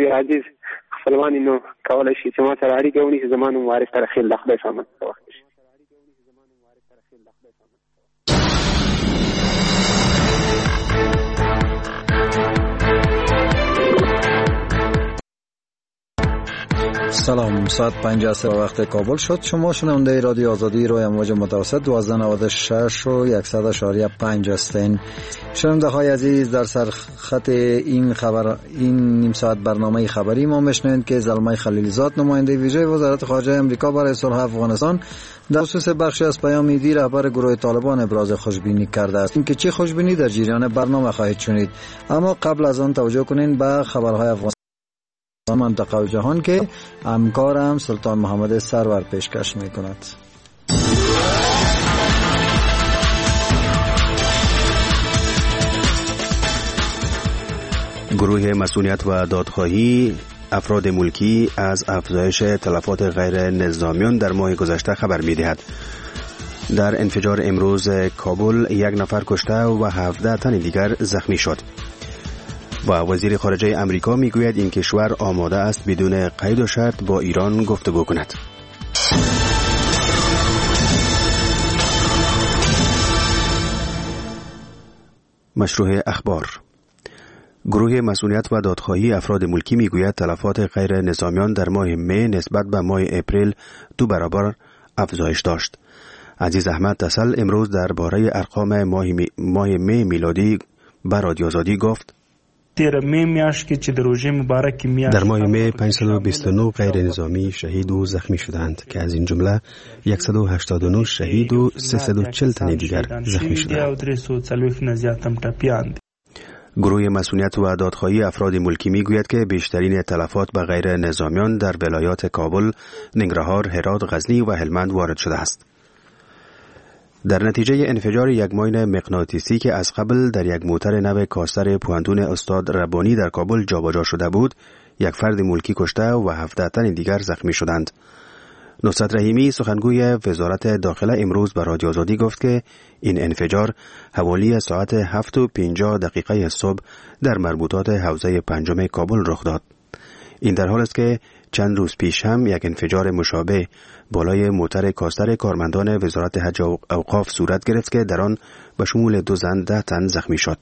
دوستوی عزیز خپلوان اینو کولای شي چې ما سره اړیکه ونیسي. زما نوم وارث رخیل د خدای سامان ته وخت شي. سلام، ساعت 5 وقت کابل شد. شما شنونده رادیو آزادی روی امواج متوسط 1296 و 100.5 هستین. شنونده های عزیز، در سرخط این نیم ساعت برنامه خبری ما میشنوید که زلمه خلیلزاد نماینده ویژه وزارت خارجه امریکا برای صلح افغانستان در خصوص بخشی از پیام دی رهبر گروه طالبان ابراز خوشبینی کرده است. اینکه چه خوشبینی در جریان برنامه خواهید شنید. اما قبل از آن توجه کنین به خبرهای افغانستان منطقه و جهان که همکارم سلطان محمد سرور پیشکش می کند. گروه مسئولیت و دادخواهی افراد ملکی از افزایش تلفات غیر نظامیان در ماه گذشته خبر می دهد. در انفجار امروز کابل 1 نفر کشته و 17 تن دیگر زخمی شد. و وزیر خارجه امریکا میگوید این کشور آماده است بدون قید و شرط با ایران گفتگو کند. مشروع اخبار. گروه مسئولیت و دادخواهی افراد ملکی میگوید تلفات غیر نظامیان در ماه می نسبت به ماه اپریل 2 برابر افزایش داشت. عزیز احمد تسل امروز درباره ارقام ماه می میلادی به رادیو آزادی گفت: در ماه می 529 غیر نظامی شهید و زخمی شدند که از این جمله 189 شهید و 340 تن دیگر زخمی شدند. گروه مسئولیت و دادخواهی افراد ملکی میگوید که بیشترین تلفات به غیر نظامیان در ولایات کابل، ننگرهار، هرات، غزنی و هلمند وارد شده است. در نتیجه انفجار یک ماین مغناطیسی که از قبل در یک موتر نو کاستر پوهنتون استاد ربانی در کابل جابجا شده بود، یک فرد ملکی کشته و 17 تن دیگر زخمی شدند. نصرت رحیمی سخنگوی وزارت داخله امروز به رادیو آزادی گفت که این انفجار حوالی ساعت 7:50 صبح در مربوطات حوزه 5 کابل رخ داد. این در حال است که چند روز پیش هم یک انفجار مشابه بالای موتر کاستر کارمندان وزارت حج و اوقاف صورت گرفت که در آن به شمول 2 زن 10 تن زخمی شد.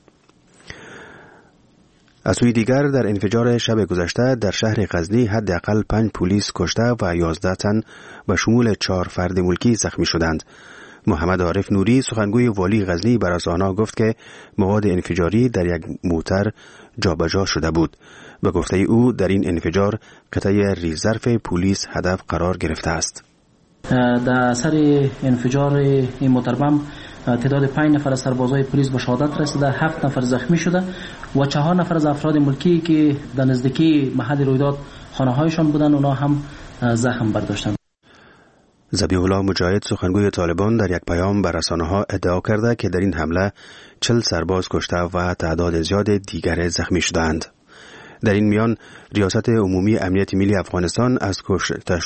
از سوی دیگر در انفجار شب گذشته در شهر غزنی حداقل 5 پلیس کشته و 11 تن به شمول 4 فرد ملکی زخمی شدند. محمد عارف نوری سخنگوی والی غزنی بر اساس آنها گفت که مواد انفجاری در یک موتر جابجا شده بود. به گفته او در این انفجار قطعه ریزرف پلیس هدف قرار گرفته است. در اثر انفجار این موتر بم تعداد 5 نفر از سربازای پلیس به شهادت رسیده، 7 نفر زخمی شده و 4 نفر از افراد ملکی که در نزدیکی محل رویداد خانه‌هایشان بودند اونا هم زخم برداشتند. ذبیح الله مجاهد سخنگوی طالبان در یک پیام به رسانه‌ها ادعا کرده که در این حمله 40 سرباز کشته و تعداد زیاد دیگر زخمی شدند. در این میان ریاست عمومی امنیت ملی افغانستان از کشته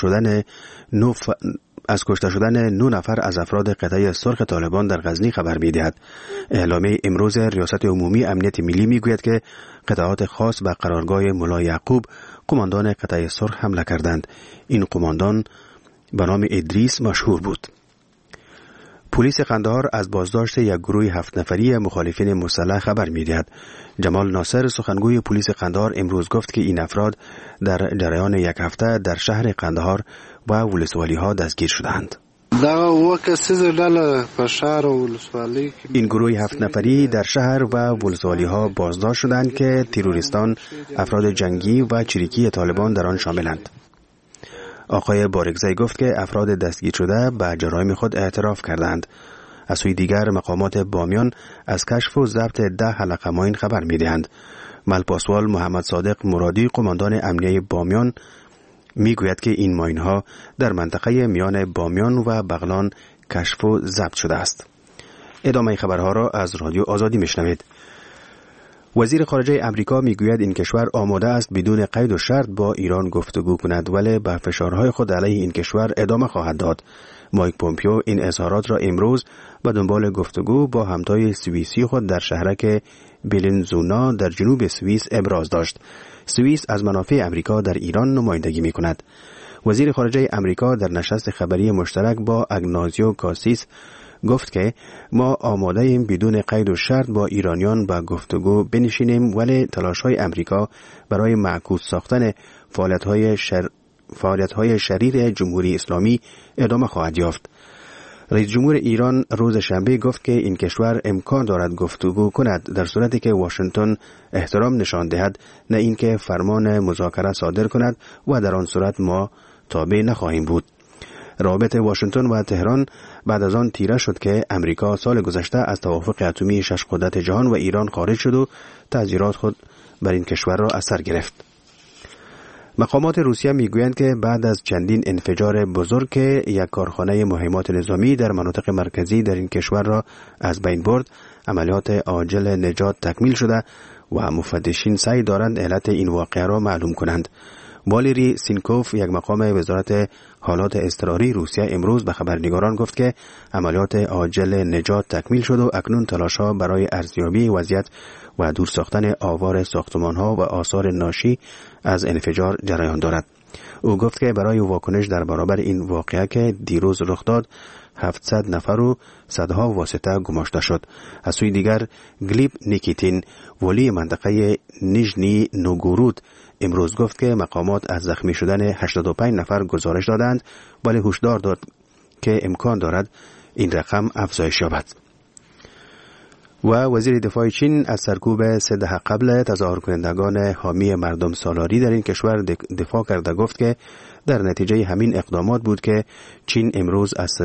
شدن 9 نفر از افراد قطعه سرخ طالبان در غزنی خبر می‌دهد. اعلامیه امروز ریاست عمومی امنیت ملی میگوید که قطعات خاص به قرارگاه ملا یعقوب قماندان قطعه سرخ حمله کردند. این قماندان به نام ادریس مشهور بود. پلیس قندهار از بازداشت یک گروه 7 نفری مخالفین مسلح خبر می‌دهد. جمال ناصر سخنگوی پلیس قندهار امروز گفت که این افراد در جریان یک هفته در شهر قندهار و ولسوالی‌ها دستگیر شدند. این گروه 7 نفری در شهر و ولسوالی‌ها بازداشت شدند که تروریستان، افراد جنگی و چریکی طالبان در آن شاملند. آقای بارگزی گفت که افراد دستگیر شده به جرایم خود اعتراف کردند. از سوی دیگر مقامات بامیان از کشف و ضبط 10 حلقه ماین خبر می‌دهند. ملپاسوال محمد صادق مرادی قماندان امنیه بامیان میگوید که این ماین‌ها در منطقه میان بامیان و بغلان کشف و ضبط شده است. ادامه خبرها را از رادیو آزادی میشنوید. وزیر خارجه امریکا میگوید این کشور آماده است بدون قید و شرط با ایران گفتگو کند، ولی به فشارهای خود علیه این کشور ادامه خواهد داد. مایک پومپیو این اظهارات را امروز به دنبال گفتگو با همتای سوئیسی خود در شهرک بلنزونا در جنوب سوئیس ابراز داشت. سوئیس از منافع امریکا در ایران نمایندگی می‌کند. وزیر خارجه امریکا در نشست خبری مشترک با اگنازیو کاسیس گفت که ما آماده ایم بدون قید و شرط با ایرانیان با گفتگو بنشینیم، ولی تلاش‌های امریکا برای معکوس ساختن فعالیت‌های شریر جمهوری اسلامی ادامه خواهد یافت. رئیس جمهور ایران روز شنبه گفت که این کشور امکان دارد گفتگو کند در صورتی که واشنگتن احترام نشان دهد، نه اینکه فرمان مذاکره صادر کند و در آن صورت ما تابع نخواهیم بود. روابط واشنگتن و تهران بعد از آن تیره شد که امریکا سال گذشته از توافق اتمی 6 قدرت جهان و ایران خارج شد و تعزیرات خود بر این کشور را از سر گرفت. مقامات روسیه میگویند که بعد از چندین انفجار بزرگ که یک کارخانه مهمات نظامی در مناطق مرکزی در این کشور را از بین برد، عملیات عاجل نجات تکمیل شده و مفتشین سعی دارند علت این واقعه را معلوم کنند. والری سینکوف، یک مقام وزارت حالات اضطراری روسیه، امروز به خبرنگاران گفت که عملیات عاجل نجات تکمیل شد و اکنون تلاش‌ها برای ارزیابی وضعیت و دور ساختن آوار ساختمان‌ها و آثار ناشی از انفجار جریان دارد. او گفت که برای واکنش در برابر این واقعه که دیروز رخ داد 700 نفر و صدها واسطه گماشته شد. از سوی دیگر گلیب نیکیتین، ولی منطقه نیژنی نوگورود، امروز گفت که مقامات از زخمی شدن 85 نفر گزارش دادند، ولی هشدار داد که امکان دارد این رقم افزایش یابد. و وزیر دفاع چین از سرکوب 3 دهه قبل تظاهر کنندگان حامی مردم سالاری در این کشور دفاع کرده، گفت که در نتیجه همین اقدامات بود که چین امروز از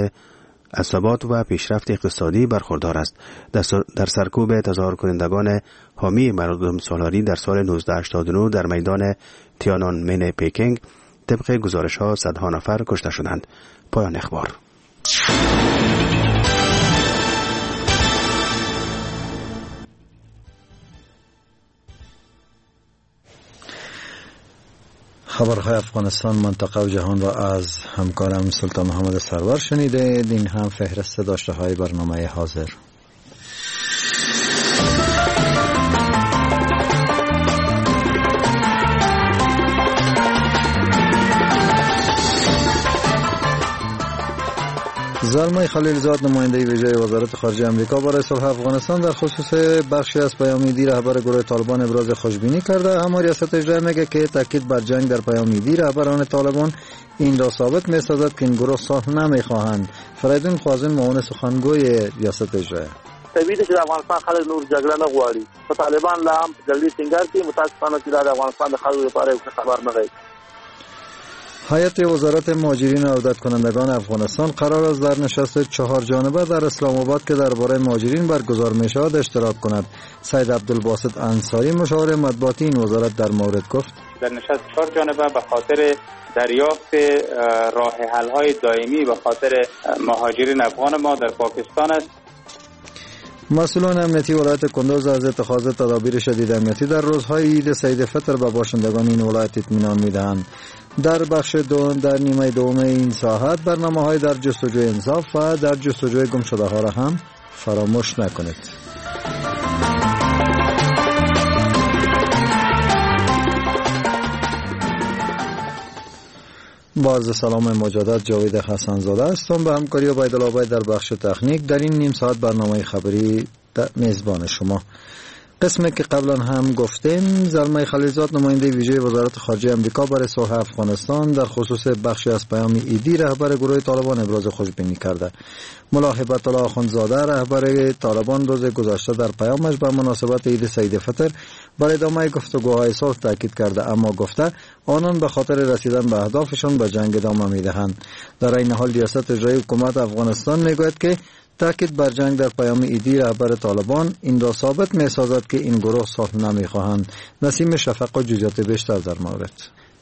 ثبات و پیشرفت اقتصادی برخوردار است. در سرکوب تظاهر کنندگان حامی مردم سالاری در سال 1989 در میدان تیانانمن پکینگ طبق گزارش‌ها صدها نفر کشته شدند. پایان اخبار. خبرهای افغانستان، منطقه و جهان را از همکارم سلطان محمد سرور شنیدید. این هم فهرست داشته های برنامه حاضر. زلمه خلیلزاد، نماینده ویژه وزارت خارجه آمریکا برای صلح افغانستان، در خصوص بخشی از پیام دی رهبر گروه طالبان ابراز خوشبینی کرده. اما ریاست اجرایی میگه که تاکید بر جنگ در پیام دی رهبران طالبان این را ثابت می‌سازد که این گروه صلح نمی‌خواهند. فریدون خوازن، معاون سخنگوی ریاست اجرایی: طبیعي ده چې افغانستان خلک نور جګړه نه غواړي، په طالبان لا هم جګړې ټینګار کوي. متاسفانه چې د افغانستان د خلکو لپاره خبر نه دی. هیئت وزارت مهاجرین و عودت کنندگان افغانستان قرار است در نشست 4 جانبه در اسلام آباد که درباره مهاجرین برگزار می شود اشتراک کند. سید عبدالباسط انصاری، مشاور مطبوعاتی این وزارت، در مورد گفت: در نشست 4 جانبه به خاطر دریافت راه حل های دائمی به خاطر مهاجرین افغان ما در پاکستان است. مسئولان امنیتی ولایت کندوز از اتخاذ تدابیر شدید امنیتی در روزهای عید سید فطر به باشندگان این ولایت اطمینان می‌دهند. در بخش در نیمه دوم این ساعت برنامه‌های در جستجوی انصاف و در جستجوی گمشده‌ها را هم فراموش نکنید. با عرض سلام مجدد، جاوید حسن‌زاده هستم به همکاری عبیدالله عبید در بخش تکنیک. در این نیم ساعت برنامه خبری میزبان شما. قسمی که قبلا هم گفتیم، زلمه خلیلزاد، نماینده ویژه وزارت خارجه آمریکا برای صلح افغانستان، در خصوص بخشی از پیام ایدی رهبر گروه طالبان ابراز خوشبینی کرده. ملا هیبت الله اخندزاده، رهبر طالبان، روز گذشته در پیامش به مناسبت عید سید فطر بر ادامه گفتگوهای صلح تاکید کرده، اما گفته آنان به خاطر رسیدن به اهدافشان به جنگ ادامه میدهند. در این حال ریاست اجرایی حکومت افغانستان میگوید که تاکید بر جنگ در پیام ایدی رهبر طالبان این را ثابت می‌سازد که این گروه صلح نمی‌خواهند. نسیم شفق و جزئیات بیشتر در مورد.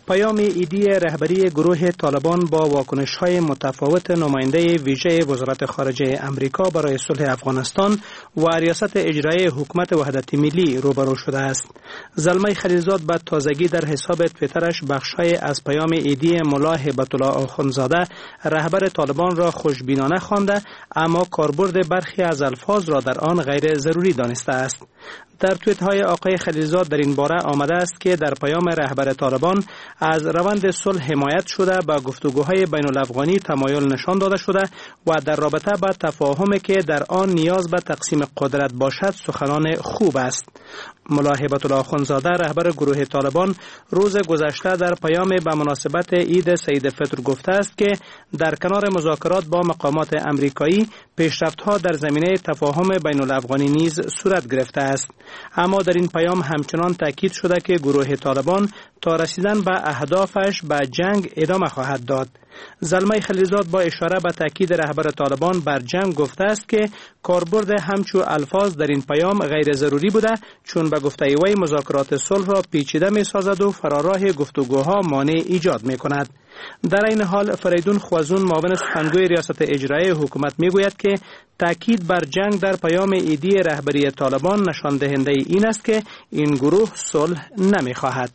پیام ایدی رهبری گروه طالبان با واکنش‌های متفاوت نماینده ویژه وزارت خارجه امریکا برای صلح افغانستان و ریاست اجرایی حکومت وحدت ملی روبرو شده است. زلمه خلیلزاد به تازگی در حساب توییترش بخش‌های از پیام ایدی ملا هیبت الله آخوندزاده رهبر طالبان را خوشبینانه خوانده، اما کاربرد برخی از الفاظ را در آن غیر ضروری دانسته است. در توییت‌های آقای خلیلزاد در این باره آمده است که در پیام رهبر طالبان از روند صلح حمایت شده، به گفتگوهای بین الافغانی تمایل نشان داده شده و در رابطه با تفاهمی که در آن نیاز به تقسیم قدرت باشد سخنان خوب است. ملا هیبت الله آخوندزاده رهبر گروه طالبان روز گذشته در پیام به مناسبت عید سید فطر گفته است که در کنار مذاکرات با مقامات امریکایی پیشرفت‌ها در زمینه تفاهم بین الافغانی نیز صورت گرفته است. اما در این پیام همچنان تاکید شده که گروه طالبان تا رسیدن به اهدافش به جنگ ادامه خواهد داد. زلمه خلیلزاد با اشاره به تاکید رهبر طالبان بر جنگ گفته است که کاربرد همچو الفاظ در این پیام غیر ضروری بوده، چون به گفته وی مذاکرات صلح را پیچیده می سازد و فراراه گفتگوها مانع ایجاد می کند. در این حال فریدون خوازون معاون سخنگوی ریاست اجرایی حکومت می گوید که تاکید بر جنگ در پیام ایدی رهبری طالبان نشان دهنده این است که این گروه صلح نمی خواهد.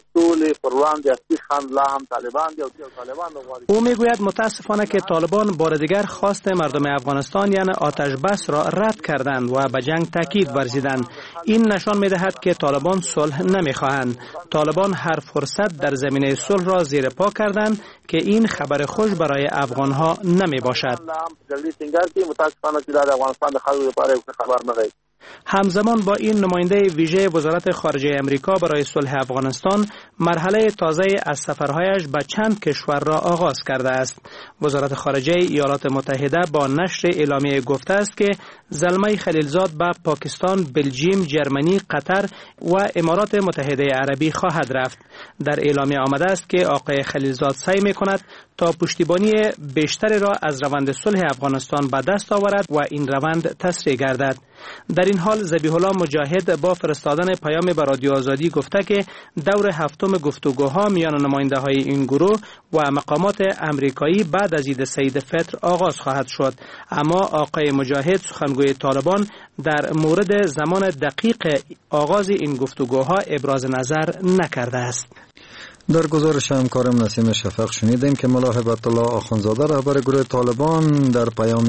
او میگوید متاسفانه که طالبان بار دیگر خواست مردم افغانستان یعنی آتش بس را رد کردند و به جنگ تاکید ورزیدند. این نشان میدهد که طالبان صلح نمیخواهند. طالبان هر فرصت در زمینه صلح را زیر پا کردند که این خبر خوش برای افغانها نمی باشد. همزمان با این نماینده ویژه وزارت خارجه امریکا برای صلح افغانستان مرحله تازه از سفرهایش به چند کشور را آغاز کرده است. وزارت خارجه ایالات متحده با نشر اعلامیه گفته است که زلمه خلیلزاد به پاکستان، بلژیم، جرمنی، قطر و امارات متحده عربی خواهد رفت. در اعلامیه آمده است که آقای خلیلزاد سعی می‌کند تا پشتیبانی بیشتری را از روند صلح افغانستان به دست آورد و این روند تسریع گردد. در این حال ذبیح الله مجاهد با فرستادن پیام به رادیو آزادی گفته که دور هفتم گفتگوها میان نماینده‌های این گروه و مقامات امریکایی بعد از عید سید فطر آغاز خواهد شد، اما آقای مجاهد سخنگوی طالبان در مورد زمان دقیق آغاز این گفتگوها ابراز نظر نکرده است. در گزارش همکارم نسیم شفق شنیدیم که ملا هیبت الله آخوندزاده رهبر گروه طالبان در پیام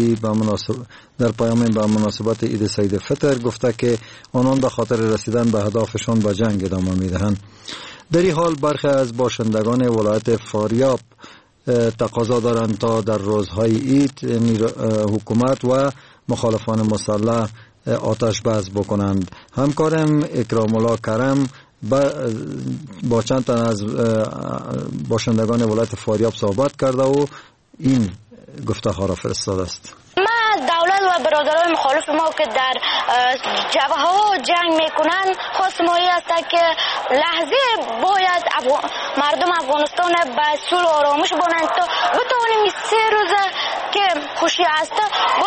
به مناسبت عید سید فطر گفته که آنان به خاطر رسیدن به اهدافشان به جنگ ادامه میدهند. در این حال برخی از باشندگان ولایت فاریاب تقاضا دارند تا در روزهای عید حکومت و مخالفان مسلح آتش بس بکنند. همکارم اکرام الله کرم با چند تن از باشندگان ولایت فاریاب صحبت کرده و این گفته ها را فرستاده است. دولت و برادران مخالف ما که در جبهه ها جنگ میکنن خواست ما است که لحظه باید مردم افغانستان به صلح و آرامش بانند تا بتوانیم این 3 روزه که خوشی است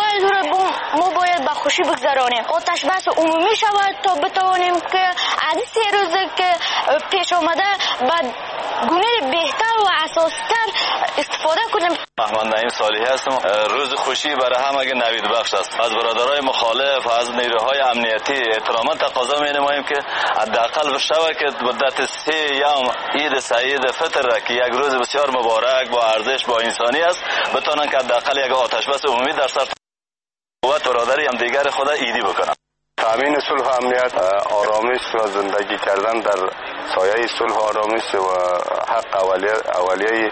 ما باید به خوشی بگذرانیم. آتش بس عمومی شود تا بتوانیم که از 3 روزه که پیش آمده به گونه بهتر و اساس‌تر استفاده کنیم. محمد نعیم صالحی هستم. روز خوشی برای همه نوید بخش است. از برادرای مخالف و از نیروهای امنیتی احتراما تقاضا می‌نماییم که حداقل بشود که مدت 3 یوم عید سعید فطر را که یک روز بسیار مبارک با ارزش با انسانی است بتونن که حداقل یک آتش بس عمومی در سر و برادری هم دیگر خود عیدی بکنن. تامین صلح و امنیت، آرامش و زندگی کردن در سایه صلح و آرامش و حق اولیه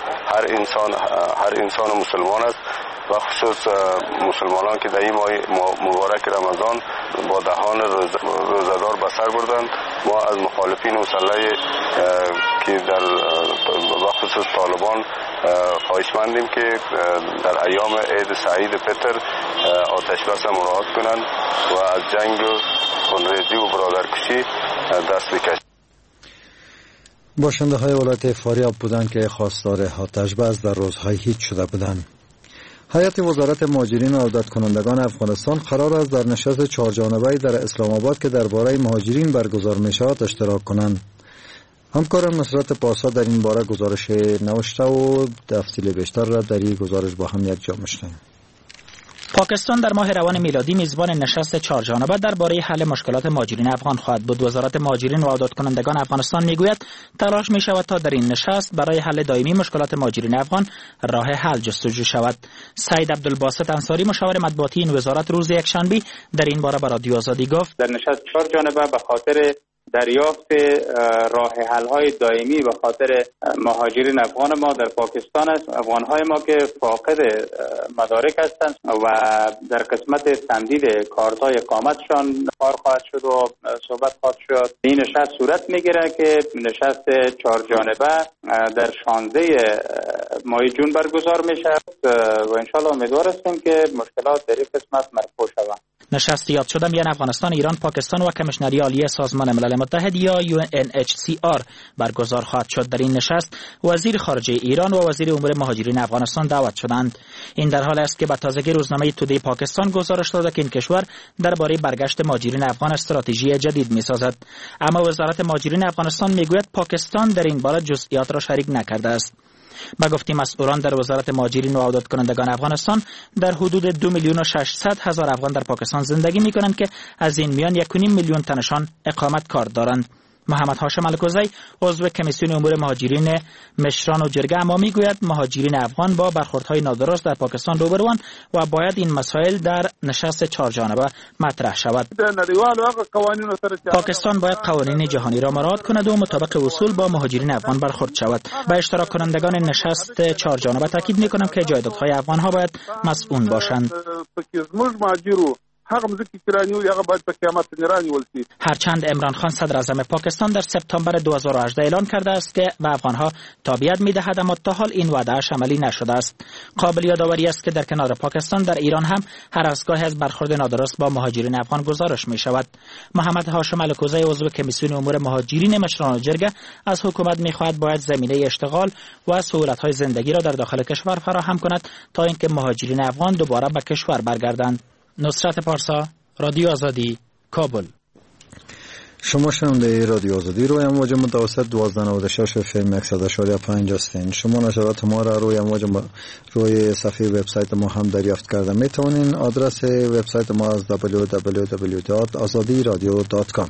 هر انسان مسلمان است و خصوص مسلمانان که در این ماه مبارک رمضان با دهان روزدار به سر بردند. ما از مخالفین مسلح که در خصوص طالبان خواهشمندیم که در ایام عید سعید فطر آتش بس مراعات کنند و از جنگ و خونریزی و برادرکشی دست بکشند. باشنده های ولایت فاریاب بودند که خواستار آتش بس در روزهای هیچ شده بودند. هیئت وزارت مهاجرین و عودت کنندگان افغانستان قرار است در نشست 4 جانبه‌ای در اسلام آباد که درباره مهاجرین برگزار می شود اشتراک کنند. همکارم نصرت پارسا در این باره گزارش نوشته و تفصیل بیشتر را در این گزارش با هم یک جا می‌شنویم. پاکستان در ماه روان میلادی میزبان نشست 4 جانبه درباره حل مشکلات مهاجرین افغان خواهد بود. وزارت مهاجرین و عودت کنندگان افغانستان میگوید تلاش می شود تا در این نشست برای حل دائمی مشکلات مهاجرین افغان راه حل جستجو شود. سید عبدالباسط انصاری مشاور مطبوعاتی این وزارت روز یکشنبه در این باره به رادیو آزادی گفت در نشست 4 جانبه به خاطر دریافت راه حل های دائمی به خاطر مهاجرین افغان ما در پاکستان است. افغان های ما که فاقد مدارک هستند و در قسمت تمدید کارت های اقامتشان کار خواهد شد و صحبت خواهد شد. این نشست صورت میگیره که نشست 4 جانبه در 16 ماه جون برگزار میشه و انشالله امیدوار هستیم که مشکلات در این قسمت مرفوع شود. نشست یاد شده میان افغانستان، ایران، پاکستان و کمیشنری عالی سازمان ملل متحد یا UNHCR برگزار خواهد شد. در این نشست وزیر خارجه ایران و وزیر امور مهاجرین افغانستان دعوت شدند. این در حال است که به تازگی روزنامه تودی پاکستان گزارش داده که این کشور درباره برگشت مهاجرین افغان استراتژی جدید میسازد. اما وزارت مهاجرین افغانستان میگوید پاکستان در این باره جزئیات را شریک نکرده است. با گفته مسئولان در وزارت مهاجرین و عودت کنندگان افغانستان در حدود 2,600,000 افغان در پاکستان زندگی می‌کنند که از این میان 1.5 میلیون تنشان اقامت کار دارند. محمد هاشم الکوزی عضو کمیسیون امور مهاجرین مشران و جرگه اما میگوید مهاجرین افغان با برخوردهای نادرست در پاکستان روبروان و باید این مسائل در نشست 4 جانبه مطرح شود. پاکستان باید قوانین جهانی را مراعات کند و مطابق اصول با مهاجرین افغان برخورد شود. با اشتراک کنندگان نشست 4 جانبه تاکید میکنم که جایدادهای افغان ها باید مسئول باشند. هرچند عمران خان صدر اعظم پاکستان در سپتامبر 2018 اعلان کرده است که به افغانها تابعیت میدهد، اما تا حال این وعده‌اش عملی نشده است. قابل یادآوری است که در کنار پاکستان در ایران هم هر از گاهی از برخورد نادرست با مهاجرین افغان گزارش می شود. محمد هاشم الکوزی عضو کمیسیون امور مهاجرین مشران و جرگه از حکومت می‌خواهد باید زمینه اشتغال و سهولت‌های زندگی را در داخل کشور فراهم کند تا اینکه مهاجرین افغان دوباره به کشور برگردند. نصرت پارسا، رادیو آزادی، کابل. شما شنونده رادیو آزادی روی امواج متوسط 1296 FM 100.5 هستین. شما نشرات ما را روی صفحه وبسایت ما هم دریافت کرده میتونین. آدرس وبسایت ما از www.azadiradio.com.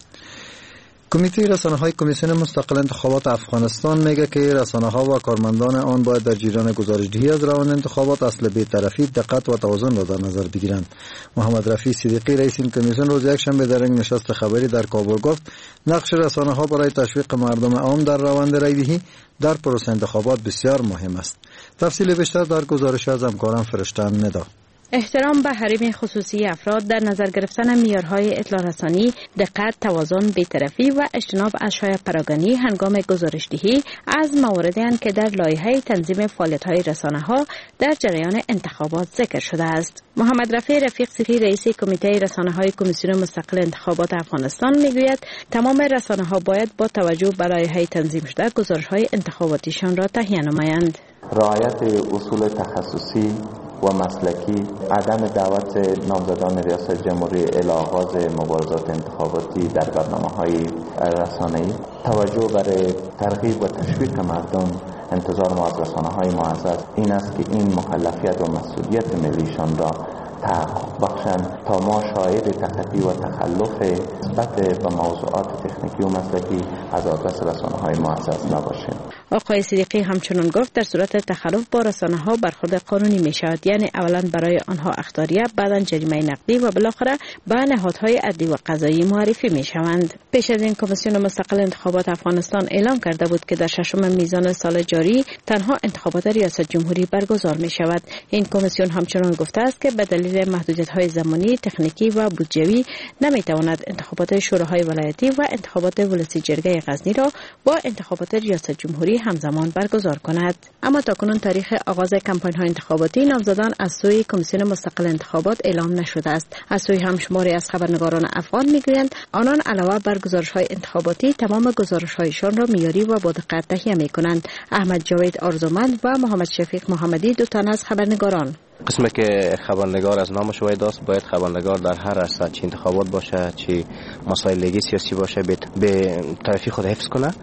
کمیته رسانه‌های کمیسیون مستقل انتخابات افغانستان میگه که رسانه‌ها و کارمندان آن باید در جریان گزارش‌دهی از روند انتخابات اصل بی‌طرفی، دقت و توازن را در نظر بگیرند. محمد رفیع صدیقی رئیس این کمیسیون روز یکشنبه در این نشست خبری در کابل گفت نقش رسانه‌ها برای تشویق مردم عام در روند رای‌دهی در پروسه انتخابات بسیار مهم است. تفصیل بیشتر در گزارش از همکارم فرشتن ندا. احترام به حریم خصوصی افراد، در نظر گرفتن معیارهای اطلاع رسانی، دقت، توازن، بی‌طرفی و اجتناب از شایعه پراگانی هنگام گزارش‌دهی از مواردی اند که در لایحه تنظیم فعالیت‌های رسانه‌ها در جریان انتخابات ذکر شده است. محمد رفیع صدیقی رئیس کمیته رسانه‌های کمیسیون مستقل انتخابات افغانستان میگوید تمام رسانه‌ها باید با توجه به لایحه تنظیم شده گزارش‌های انتخاباتیشان را تهیه نمایند. رعایت اصول تخصصی و مسلکی، عدم دعوت نامزدان ریاست جمهوری الی آغاز مبارزات انتخاباتی در برنامه‌های رسانه‌ای، توجه برای ترغیب و تشویق مردم، انتظار ما از رسانه‌های معزز این است که این مکلفیت و مسئولیت ملیشان را تحقق بخشند تا ما شاهد تخطی و تخلف نسبت به موضوعات تکنیکی و مسلکی از آدرس رسانه‌های معزز نباشیم. آقای صدیقی همچنان گفت در صورت تخلف با رسانه‌ها برخورد قانونی می شود، یعنی اولا برای آنها اخطاریه، بعدا جریمه نقدی و بالاخره به نهادهای عدلی و قضایی معرفی می شوند. پیش از این کمیسیون مستقل انتخابات افغانستان اعلام کرده بود که در 6 میزان سال جاری تنها انتخابات ریاست جمهوری برگزار می شود. این کمیسیون همچنان گفته است که به دلیل محدودیت‌های زمانی، تکنیکی و بودجه‌ای نمی‌تواند انتخابات شوراهای ولایتی و انتخابات ولسی جرگه غزنی را با انتخابات ریاست جمهوری همزمان برگزار کند. اما تاکنون تاریخ آغاز کمپاین‌های انتخاباتی نامزدان از سوی کمیسیون مستقل انتخابات اعلام نشده است. از سوی هم شماری از خبرنگاران افغان می‌گویند آنان علاوه بر گزارش‌های انتخاباتی تمام گزارش‌هایشان را معیاری و با دقت تهیه می‌کنند. احمد جاوید آرزومند و محمد شفیق محمدی دو تن از خبرنگاران. قسمه که خبرنگار از نامش وارد است، باید خبرنگار در هر عرصه، چه انتخابات باشه چه مسائل لیگی سیاسی باشه، به طرفی خود حفظ کنه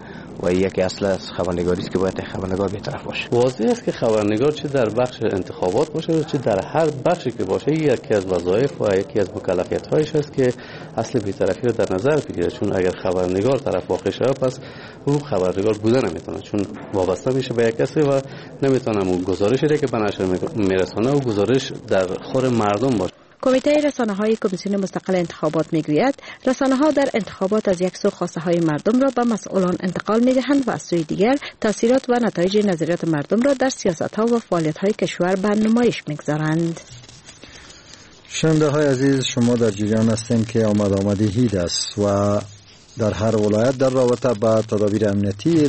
و یکی اصل از خبرنگاری است که باید خبرنگار بی‌طرف باشه. واضح است که خبرنگار چه در بخش انتخابات باشه و چه در هر بخشی که باشه یکی از وظایف و یکی از مکلفیت‌هایش است که اصل بی‌طرفی رو در نظر بگیره، چون اگر خبرنگار طرف واقع شود پس او خبرنگار بوده نمیتونه، چون وابسته میشه به یک کسی و نمیتونه اون گزارشی که به نشر میرسونه و گزارش در خور مردم باشه. کمیته رسانه‌های کمیسیون مستقل انتخابات میگوید رسانه‌ها در انتخابات از یک سو خواسته‌های مردم را به مسئولان انتقال می‌دهند و از سوی دیگر تاثیرات و نتایج نظریات مردم را در سیاست‌ها و فعالیت‌های کشور به نمایش می‌گذارند. شنونده‌های عزیز، شما در جریان هستید که آمده عید است و در هر ولایت در رابطه با تدابیر امنیتی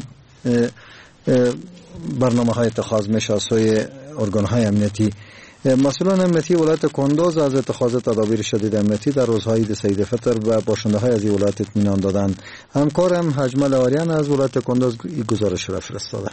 برنامه‌های اتخاذ میشه. سوی ارگان‌های امنیتی مسئولان امنیتی ولایت کندوز از اتخاذ تدابیر شدید امنیتی در روزهای عید سعید فطر به باشنده‌های از این ولایت اطمینان دادند. همکارم حجمل آریان از ولایت کندوز این گزارش را فرستاده.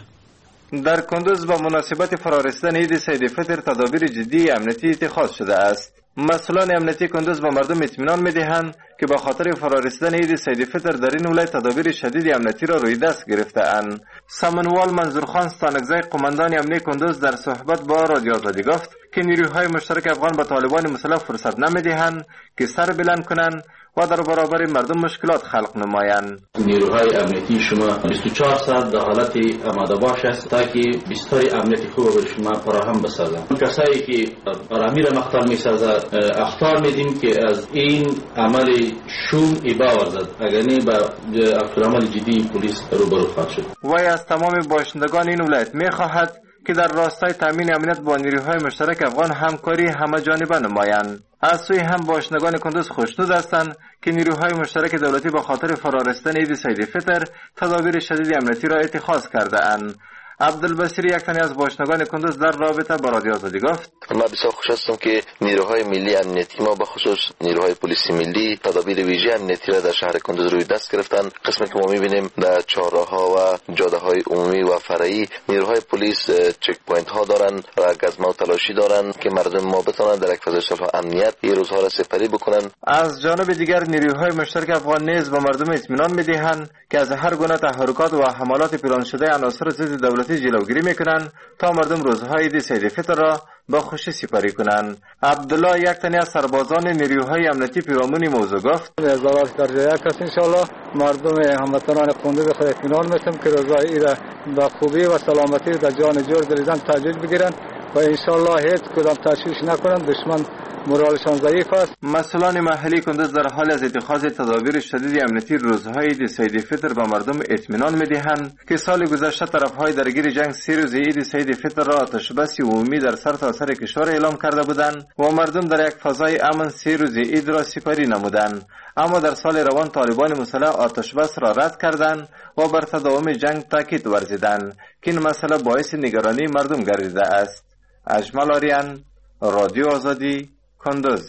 در کندوز با مناسبت فرارسیدن عید سعید فطر تدابیر جدی امنیتی اتخاذ شده است. مسئولان امنیتی کندوز به مردم اطمینان می‌دهند که با خاطر فرارسیدن عید سعید فطر در این ولایت تدابیر شدید امنیتی را روی دست گرفته‌اند. سمنوال منظورخان ستانکزی قماندان امنیتی کندوز در صحبت با رادیو آزادی گفت که نیروهای مشترک افغان به طالبان مسلح فرصت نمی‌دهند که سر بلند کنند و در برابر مردم مشکلات خلق نمایند. نیروهای امنیتی شما 24 ساعت در حالت آماده باش است تا که بستر امنیتی خوب به شما فراهم بسازند. کسایی که آرامی را مختار می‌سازند اخطار میدیم که از این عمل شوم ابا ورزد، اگر نه به عمل جدی پلیس روبرو خواهد شد. وی از تمام باشندگان این ولایت می‌خواهد که در راستای تامین امنیت با نیروهای مشترک افغان همکاری همه جانبه نمایند. از سوی هم باشندگان کندوز خوشنود هستند که نیروهای مشترک دولتی به خاطر فرارسیدن عید سعید فطر تدابیر شدید امنیتی را اتخاذ کرده اند. عبدالبصیر یک تنی از باشندگان کندوز در رابطه با رادیو آزادی گفت: ما بسیار خوش هستم که نیروهای ملی امنیتی ما به خصوص نیروهای پلیسی ملی تدابیر ویژه امنیتی را در شهر کندوز روی دست گرفتن. قسمی که ما می‌بینیم در چهارراه‌ها و جاده‌های عمومی و فرعی نیروهای پلیس چک پوینت ها دارند و گزمه و تلاشی دارند که مردم ما بتوانند در یک فضای صلح و امنیت این روزها را سپری بکنند. از جانب دیگر نیروهای مشترک افغان نیز به مردم اطمینان می‌دهند که از هر گونه تحرکات و حملات پلان شده عناصر ضد دولتی جلوگیری میکنند تا مردم روزهای عید سعید فطر را با خوشی سپری کنند. عبدالله یک تنی از سربازان نیروهای امنیتی پیرامون موضوع گفت: ازدواج در جای است ان شاء الله مردم هموطنان کندوز خود اطمینان میتم که روزهای عید با خوبی و سلامتی در جان جور دلیدن تجلیل بگیرند و ان شاء الله هیچ کدام تشویش نکنند. دشمن مورالشان ضعیف است. مسئولان محلی کندوز در حال از اتخاذ تدابیر شدید امنیتی روزهای عید سعید فطر به مردم اطمینان می‌دهند که سال گذشته طرف‌های درگیر جنگ 3 روز عید سعید فطر را آتش بس عمومی در سرتاسر کشور اعلام کرده بودند و مردم در یک فضای امن 3 روز عید را سپری نمودند. اما در سال روان طالبان مسلح آتش بس را رد کردند و بر تداوم جنگ تاکید ورزیدند که این مسئله باعث نگرانی مردم گردیده است. اجمل آریان، رادیو آزادی، کندوز.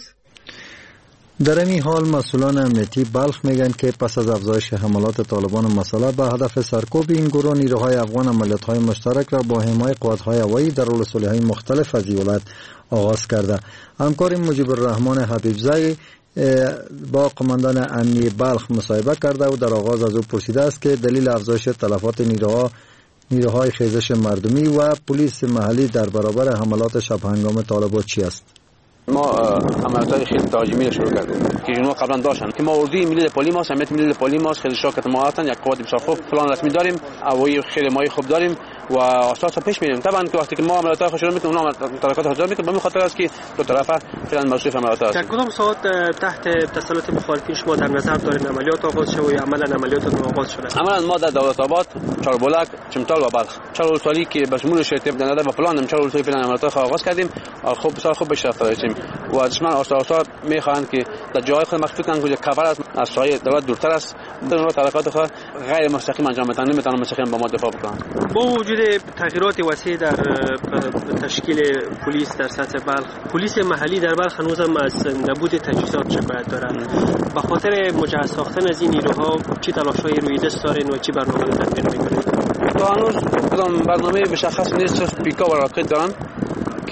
در این حال مسئولان امنیتی بلخ میگن که پس از افزایش حملات طالبان مسلح به هدف سرکوب این گروه، نیروهای افغان عملیات‌های مشترک را با حمایت قوات‌های هوایی در ولسوالی‌های مختلف از ولایت آغاز کرده. همکار مجیب الرحمن حبیبزی با قماندان امنیتی بلخ مصاحبه کرده و در آغاز از او پرسیده است که دلیل افزایش تلفات نیروهای خیزش مردمی و پلیس محلی در برابر حملات شب هنگام طالبان چی است؟ ما عملیات‌های خیلی تهاجمی رو شروع کردیم که اینا قبلا داشتن که ما اردوی ملی پلیماس، امنیت ملی پلیماس خیلی شاکت ما هستن، یک قوت بسیار خوب پلان رسمی داریم، هوایی خیلی مایی خوب داریم و اساسا پیش میریم. طبعا که وقتی که ما عملیات‌های خود شروع می‌کنیم، اونا ترکات حاضر می‌کنیم، به این خاطر است که دو طرفه فعلا مصروف عملیات هستن. در کدام ساعت تحت تسلط مخالفین شما در نظر دارین عملیات آغاز شده یا عملاً عملیات آغاز شده؟ عملاً ما در دولت آباد، چاربولک، چمتال و بلخ 4 ولسوالی که به شمول شرطیب در نظر و پلان 4 ولسوالی فعلا عملیات آغاز کردیم. خوب بسیار خوب پیش رفته هستیم و دشمن آسا میخواهند که در جای خود مخفی کنند که کفر است، از سایه دولت دورتر است، در اون تحرکات خود غیر مستقیم انجام بدن، نمیتونن مستقیم با ما دفاع بکنند. با وجود تغییرات وسیع در تشکیل پلیس در سطح بلخ، پلیس محلی در بلخ هنوز هم از نبود تجهیزات شکایت دارند. به خاطر مجهز ساختن از این نیروها چه تلاش‌هایی روی دست دارین و چه برنامه‌ای تطبیق می‌کنید؟ تا هنوز کدام برنامه مشخص نیست. پیکا و راکت دارن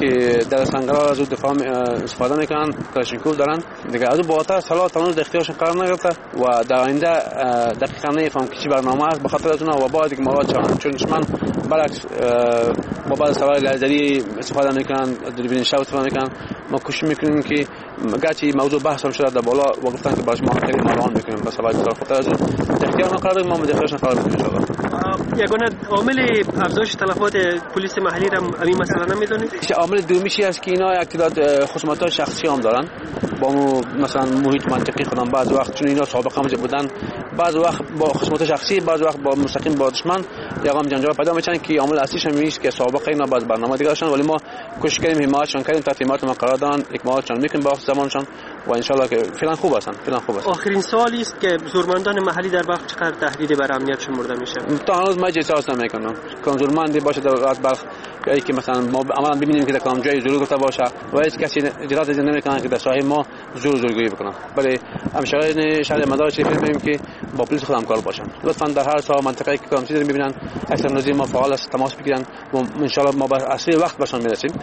که در سنگرها از او دفاع استفاده میکنن، کلاشینکوف دارن دیگه. از او بالاتر سلاح تانوز در اختیارشون قرار نگرفته و در آینده دقیقا نمیفهم که چی برنامه است. بخاطر از اونها و بعد دیگه مواد چان، چون دشمن برعکس با بعض سلاح لیزری استفاده میکنن، دوربین شب استفاده میکنن. ما کوشش میکنیم که گرچه موضوع بحث هم شده در بالا و گفتن که باش ما خیلی مالان میکنیم بس برای خاطر از در اختیار ما قرار بدیم، ما مدخلش قرار بدیم ان شاء الله. یگانه عامل افزایش تلفات پلیس محلی را همین مسئله نمیدونید؟ عامل دومیشی است که اینا یک تعداد خصومت‌های شخصی هم دارن با مثلا محیط منطقی خودم. بعض وقت چون اینا سابقه هم بودن، بعض وقت با خصومت شخصی، بعض وقت با مستقیم با دشمن یگام جنجال پیدا میشن که عامل اصلیش هم نیست که سابقه اینا بعض برنامه دیگه داشتن. ولی ما کوشش کردیم حمایتشون کردیم، تحت حمایت ما قرار دادن، اکمالشون میکنیم با زمانشون و ان شاء الله که فعلا خوب هستن. آخرین سوالی است که زورمندان محلی در بلخ چقدر تهدید بر امنیت شمرده میشه؟ تا هنوز ما احساس نمیکنم که زورمندی باشه در بلخ یا که مثلا ما عملا ببینیم که در کدام جای زور گفته باشه و هیچ کسی اجازه نمیکنه که در ساحل ما زورگویی بکنه. ولی همشهریان شهر مدارش می‌بینیم که با پلیس خود همکار باشن. لطفاً در هر ساحه منطقه‌ای که کدام چیزی می‌بینن اکثر نظیر ما فعال است، تماس بگیرن و ان شاء الله ما به اصلی وقت باشون میرسیم.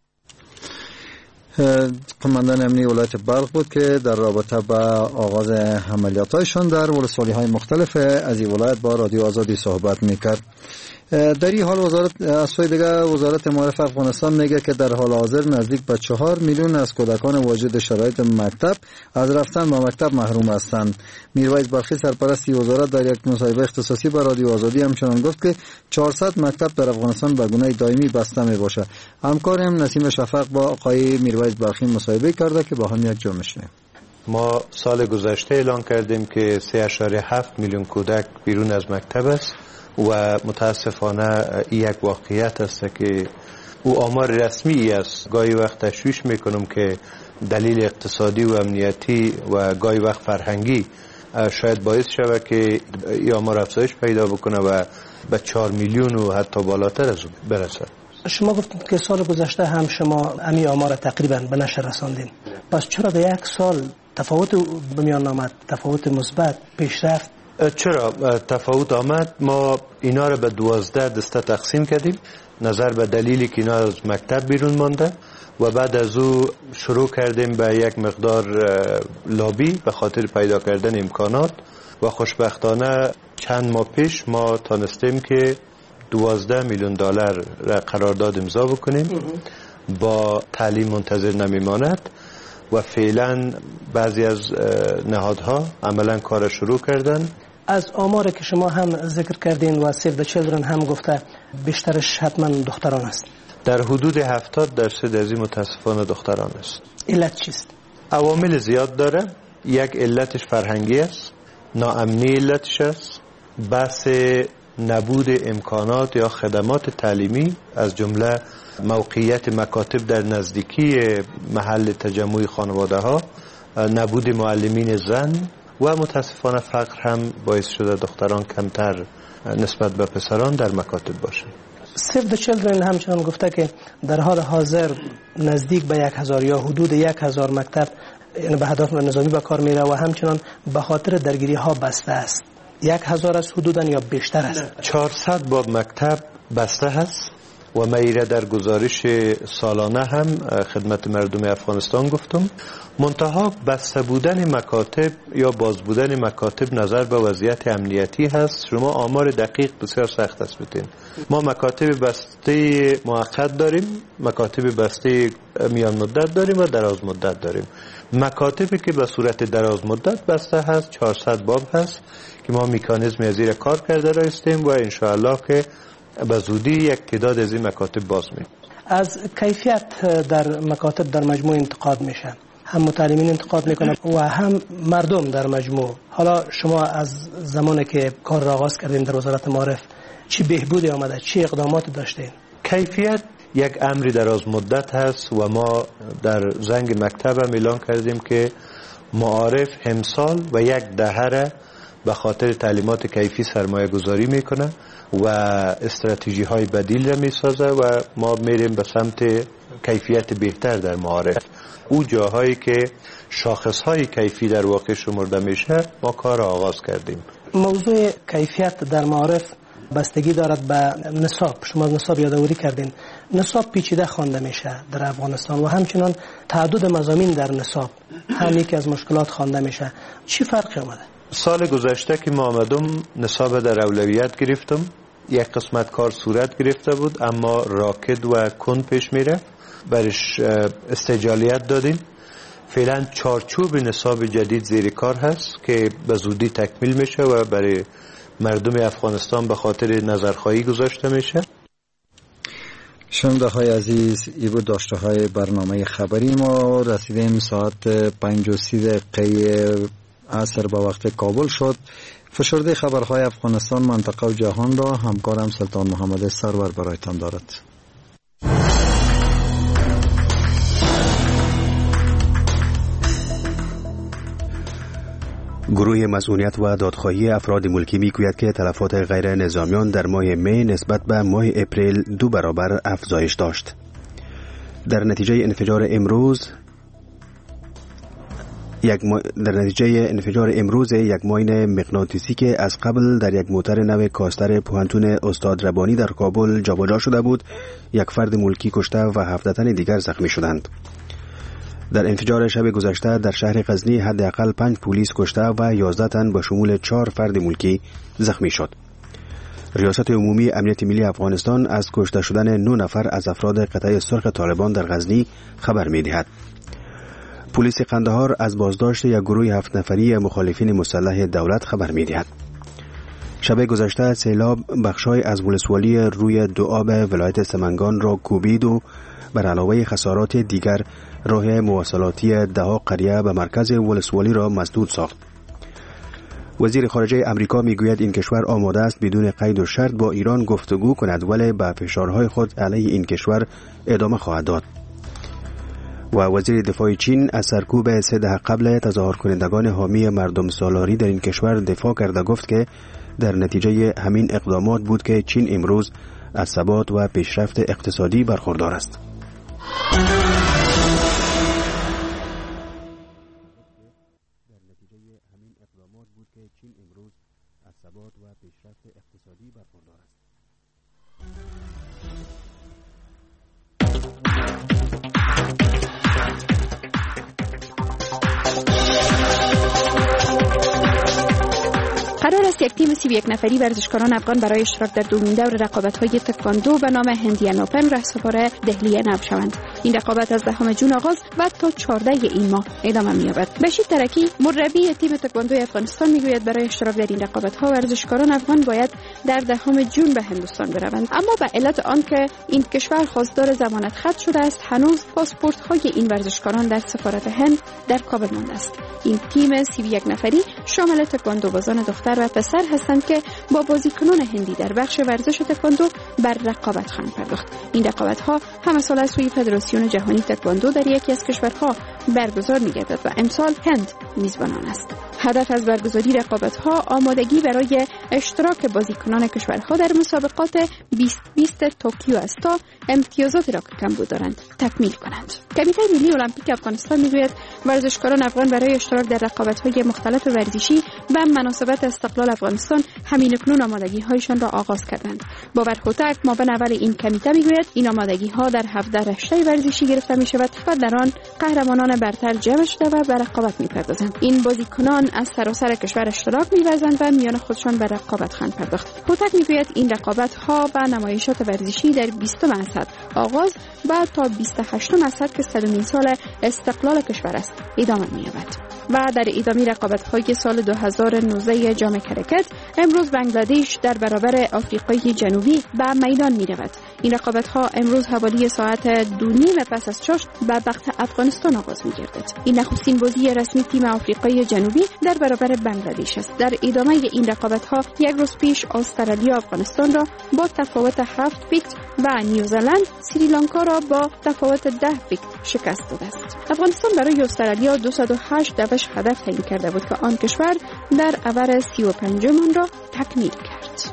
قماندان امنی ولایت بلخ بود که در رابطه با آغاز عملیات‌هایشان در ولسوالی‌های مختلف از این ولایت با رادیو آزادی صحبت می‌کرد. در این حال از سوی دیگر وزارت معارف افغانستان میگه که در حال حاضر نزدیک به 4 میلیون از کودکان واجد شرایط مکتب از رفتن به مکتب محروم هستند. میرویس بلخی سرپرست وزارت در یک مصاحبه اختصاصی با رادیو آزادی همچنان گفت که 400 مکتب در افغانستان به گونه دائمی بسته می باشه. همکارم نسیم شفق با آقای میرویس بلخی مصاحبه کرده که با هم یک جا میشنیم. ما سال گذشته اعلان کردیم که 3.7 میلیون کودک بیرون از مکتب است و متاسفانه یک واقعیت است که او آمار رسمی است. گاهی وقت تشویش میکنم که دلیل اقتصادی و امنیتی و گاهی وقت فرهنگی شاید باعث شود که این آمار افزایش پیدا بکنه و به 4 میلیون و حتی بالاتر از برسد. شما گفتید که سال گذشته هم شما امی آمار تقریبا به نشر رساندین، پس چرا به یک سال تفاوت به میان آمد، تفاوت مثبت، پیشرفت؟ چرا تفاوت آمد؟ ما اینا رو به 12 دسته تقسیم کردیم نظر به دلیلی که اینا از مکتب بیرون مانده و بعد از او شروع کردیم به یک مقدار لابی به خاطر پیدا کردن امکانات و خوشبختانه چند ماه پیش ما تانستیم که 12 میلیون دلار را قرارداد امضا بکنیم. با تعلیم منتظر نمیماند و فعلا بعضی از نهادها عملا کار شروع کردن. از آمار که شما هم ذکر کردین و سیو د چیلدرن هم گفته بیشترش حتما دختران است. در حدود 70% از این متاسفانه دختران است. علت چیست؟ عوامل زیاد داره. یک علتش فرهنگی است، ناامنی علتش است، بحث نبود امکانات یا خدمات تعلیمی از جمله موقعیت مکاتب در نزدیکی محل تجمع خانواده ها، نبود معلمین زن و متاسفانه فقر هم باعث شده دختران کمتر نسبت به پسران در مکاتب باشند. سیو د چیلدرن همچنان گفته که در حال حاضر نزدیک به 1000 یا حدود 1000 مکتب یعنی به هدف نظامی به کار میره و همچنان به خاطر درگیری ها بسته است. 1000 از حدوداً یا بیشتر است؟ 400 باب مکتب بسته هست و من ایره در گزارش سالانه هم خدمت مردم افغانستان گفتم. منتها بسته بودن مکاتب یا باز بودن مکاتب نظر به وضعیت امنیتی هست. شما آمار دقیق بسیار سخت است بتین. ما مکاتب بسته موقت داریم، مکاتب بسته میان مدت داریم و دراز مدت داریم. مکاتبی که به صورت دراز مدت بسته هست 400 باب هست که ما مکانیزم از زیر کار کرده رایستیم و انشاءالله که به زودی یک تعداد از این مکاتب باز می‌کنیم. از کیفیت در مکاتب در مجموع انتقاد میشن، هم متعلمین انتقاد میکنن و هم مردم در مجموع. حالا شما از زمانی که کار را آغاز کردین در وزارت معارف چی بهبودی آمده، چی اقدامات داشتین؟ کیفیت یک امری دراز مدت هست و ما در زنگ مکتب هم اعلان کردیم که معارف امسال و یک دهه به خاطر تعلیمات کیفی سرمایه گذاری میکنه و استراتژی های بدیل را میسازه و ما میریم به سمت کیفیت بهتر در معارف. او جاهایی که شاخص های کیفی در واقع شمرده میشه ما کار آغاز کردیم. موضوع کیفیت در معارف بستگی دارد به نصاب. شما نصاب یادآوری کردین. نصاب پیچیده خوانده میشه در افغانستان و همچنان تعدد مضامین در نصاب هم یکی از مشکلات خوانده میشه. چی فرقی اومده؟ سال گذشته که ما آمدم نصاب در اولویت گرفتم. یک قسمت کار صورت گرفته بود اما راکد و کند پیش میره، برش استجالیت دادیم. فعلا چارچوب نصاب جدید زیر کار هست که به زودی تکمیل میشه و برای مردم افغانستان به خاطر نظرخواهی گذاشته میشه. شنونده های عزیز، ای بود داشته های برنامه خبری ما. رسیدیم ساعت 5:30 عصر به وقت کابل شد. فشرده خبرهای افغانستان، منطقه و جهان را همکارم سلطان محمد سرور برایتان دارد. گروه مسئولیت و دادخواهی افراد ملکی میگوید که تلفات غیر نظامیان در ماه می نسبت به ماه اپریل 2 برابر افزایش داشت. در نتیجه انفجار امروز یک ماین مغناطیسی که از قبل در یک موتر نو کاستر پوهنتون استاد ربانی در کابل جابجا شده بود، یک فرد ملکی کشته و 17 تن دیگر زخمی شدند. در انفجار شب گذشته در شهر غزنی حداقل 5 پلیس کشته و 11 تن به شمول 4 فرد ملکی زخمی شد. ریاست عمومی امنیت ملی افغانستان از کشته شدن 9 نفر از افراد قطعه سرخ طالبان در غزنی خبر می‌دهد. پلیس قندهار از بازداشت یک گروه 7 نفری مخالفین مسلح دولت خبر می‌دهد. شب گذشته سیلاب بخشای از ولسوالی روی دوآب ولایت سمنگان را کوبید و بر علاوه خسارات دیگر راه مواصلاتی 10 قریه به مرکز ولسوالی را مسدود ساخت. وزیر خارجه امریکا میگوید این کشور آماده است بدون قید و شرط با ایران گفتگو کند ولی به فشارهای خود علیه این کشور ادامه خواهد داد. و وزیر دفاع چین از سرکوب 3 دهه قبل تظاهر کنندگان حامی مردم سالاری در این کشور دفاع کرده، گفت که در نتیجه همین اقدامات بود که چین امروز از ثبات و پیشرفت اقتصادی برخوردار است. قرار است یک تیم 31 نفری ورزشکاران افغان برای اشتراک در دومین دور رقابت‌های تکواندو به نام هندیان اوپن رهسپار دهلی نو شوند. این رقابت از 10 جون آغاز و تا 14 این ماه ادامه می‌یابد. بشیر ترکی مربی تیم تکواندو افغانستان میگوید برای اشتراک در این رقابت‌ها ورزشکاران افغان باید در 10 جون به هندوستان بروند، اما به علت آنکه این کشور خواستار ضمانت خط شده است هنوز پاسپورت‌های این ورزشکاران در سفارت هند در کابل مانده است. این تیم 31 نفری شامل تکواندو بازان دختر و پسر هستند که با بازیکنان هندی در بخش ورزش تکواندو بر رقابت خواهند پرداخت. این رقابت‌ها همه سال از سوی فدراسیون جهانی تکواندو در یکی از کشورها برگزار می‌گردد و امسال هند میزبان آن است. هدف از برگزاری رقابت‌ها آمادگی برای اشتراک بازیکنان کشورها در مسابقات 2020 توکیو است تا امتیازاتی را که کمبود دارند تکمیل کنند. کمیته ملی المپیک افغانستان می‌گوید ورزشکاران افغان برای اشتراک در رقابت‌های مختلف ورزشی به مناسبت استقلال افغانستان همین‌اکنون آمادگی‌هایشان را آغاز کردند. باور هوتک معاون اول این کمیته می‌گوید این آمادگی‌ها در 17 رشته ورزشی گرفته می‌شود و در آن قهرمانان برتر جمع شده و به رقابت می‌پردازند. این بازیکنان از سراسر کشور اشتراک می‌ورزند و میان خودشان به رقابت خواهند پرداخت. هوتک می‌گوید این رقابت‌ها و نمایشات ورزشی در 20 اسد آغاز و تا 28 اسد که 100مین سال استقلال کشور است ادامه می‌یابد. و در ادامه رقابت‌های سال 2019 جام کرکت امروز بنگلادش در برابر آفریقای جنوبی به میدان می‌رود. این رقابت‌ها امروز حوالی ساعت 2:30 پس از چاشت به وقت افغانستان آغاز می‌گردد. این نخستین بازی رسمی تیم آفریقای جنوبی در برابر بنگلادش است. در ادامه این رقابت‌ها یک روز پیش استرالیا افغانستان را با تفاوت 7 ویکت و نیوزلند سریلانکا را با تفاوت 10 ویکت شکست داده است. افغانستان برای استرالیا 208 دوش هدف تعیین کرده بود که آن کشور در اوور 35 آن را تکمیل کرد.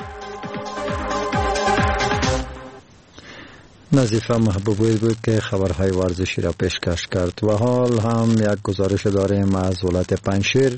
نظیفه محبوبی بود که خبرهای ورزشی را پیشکش کرد و حال هم یک گزارش داریم از ولایت پنجشیر.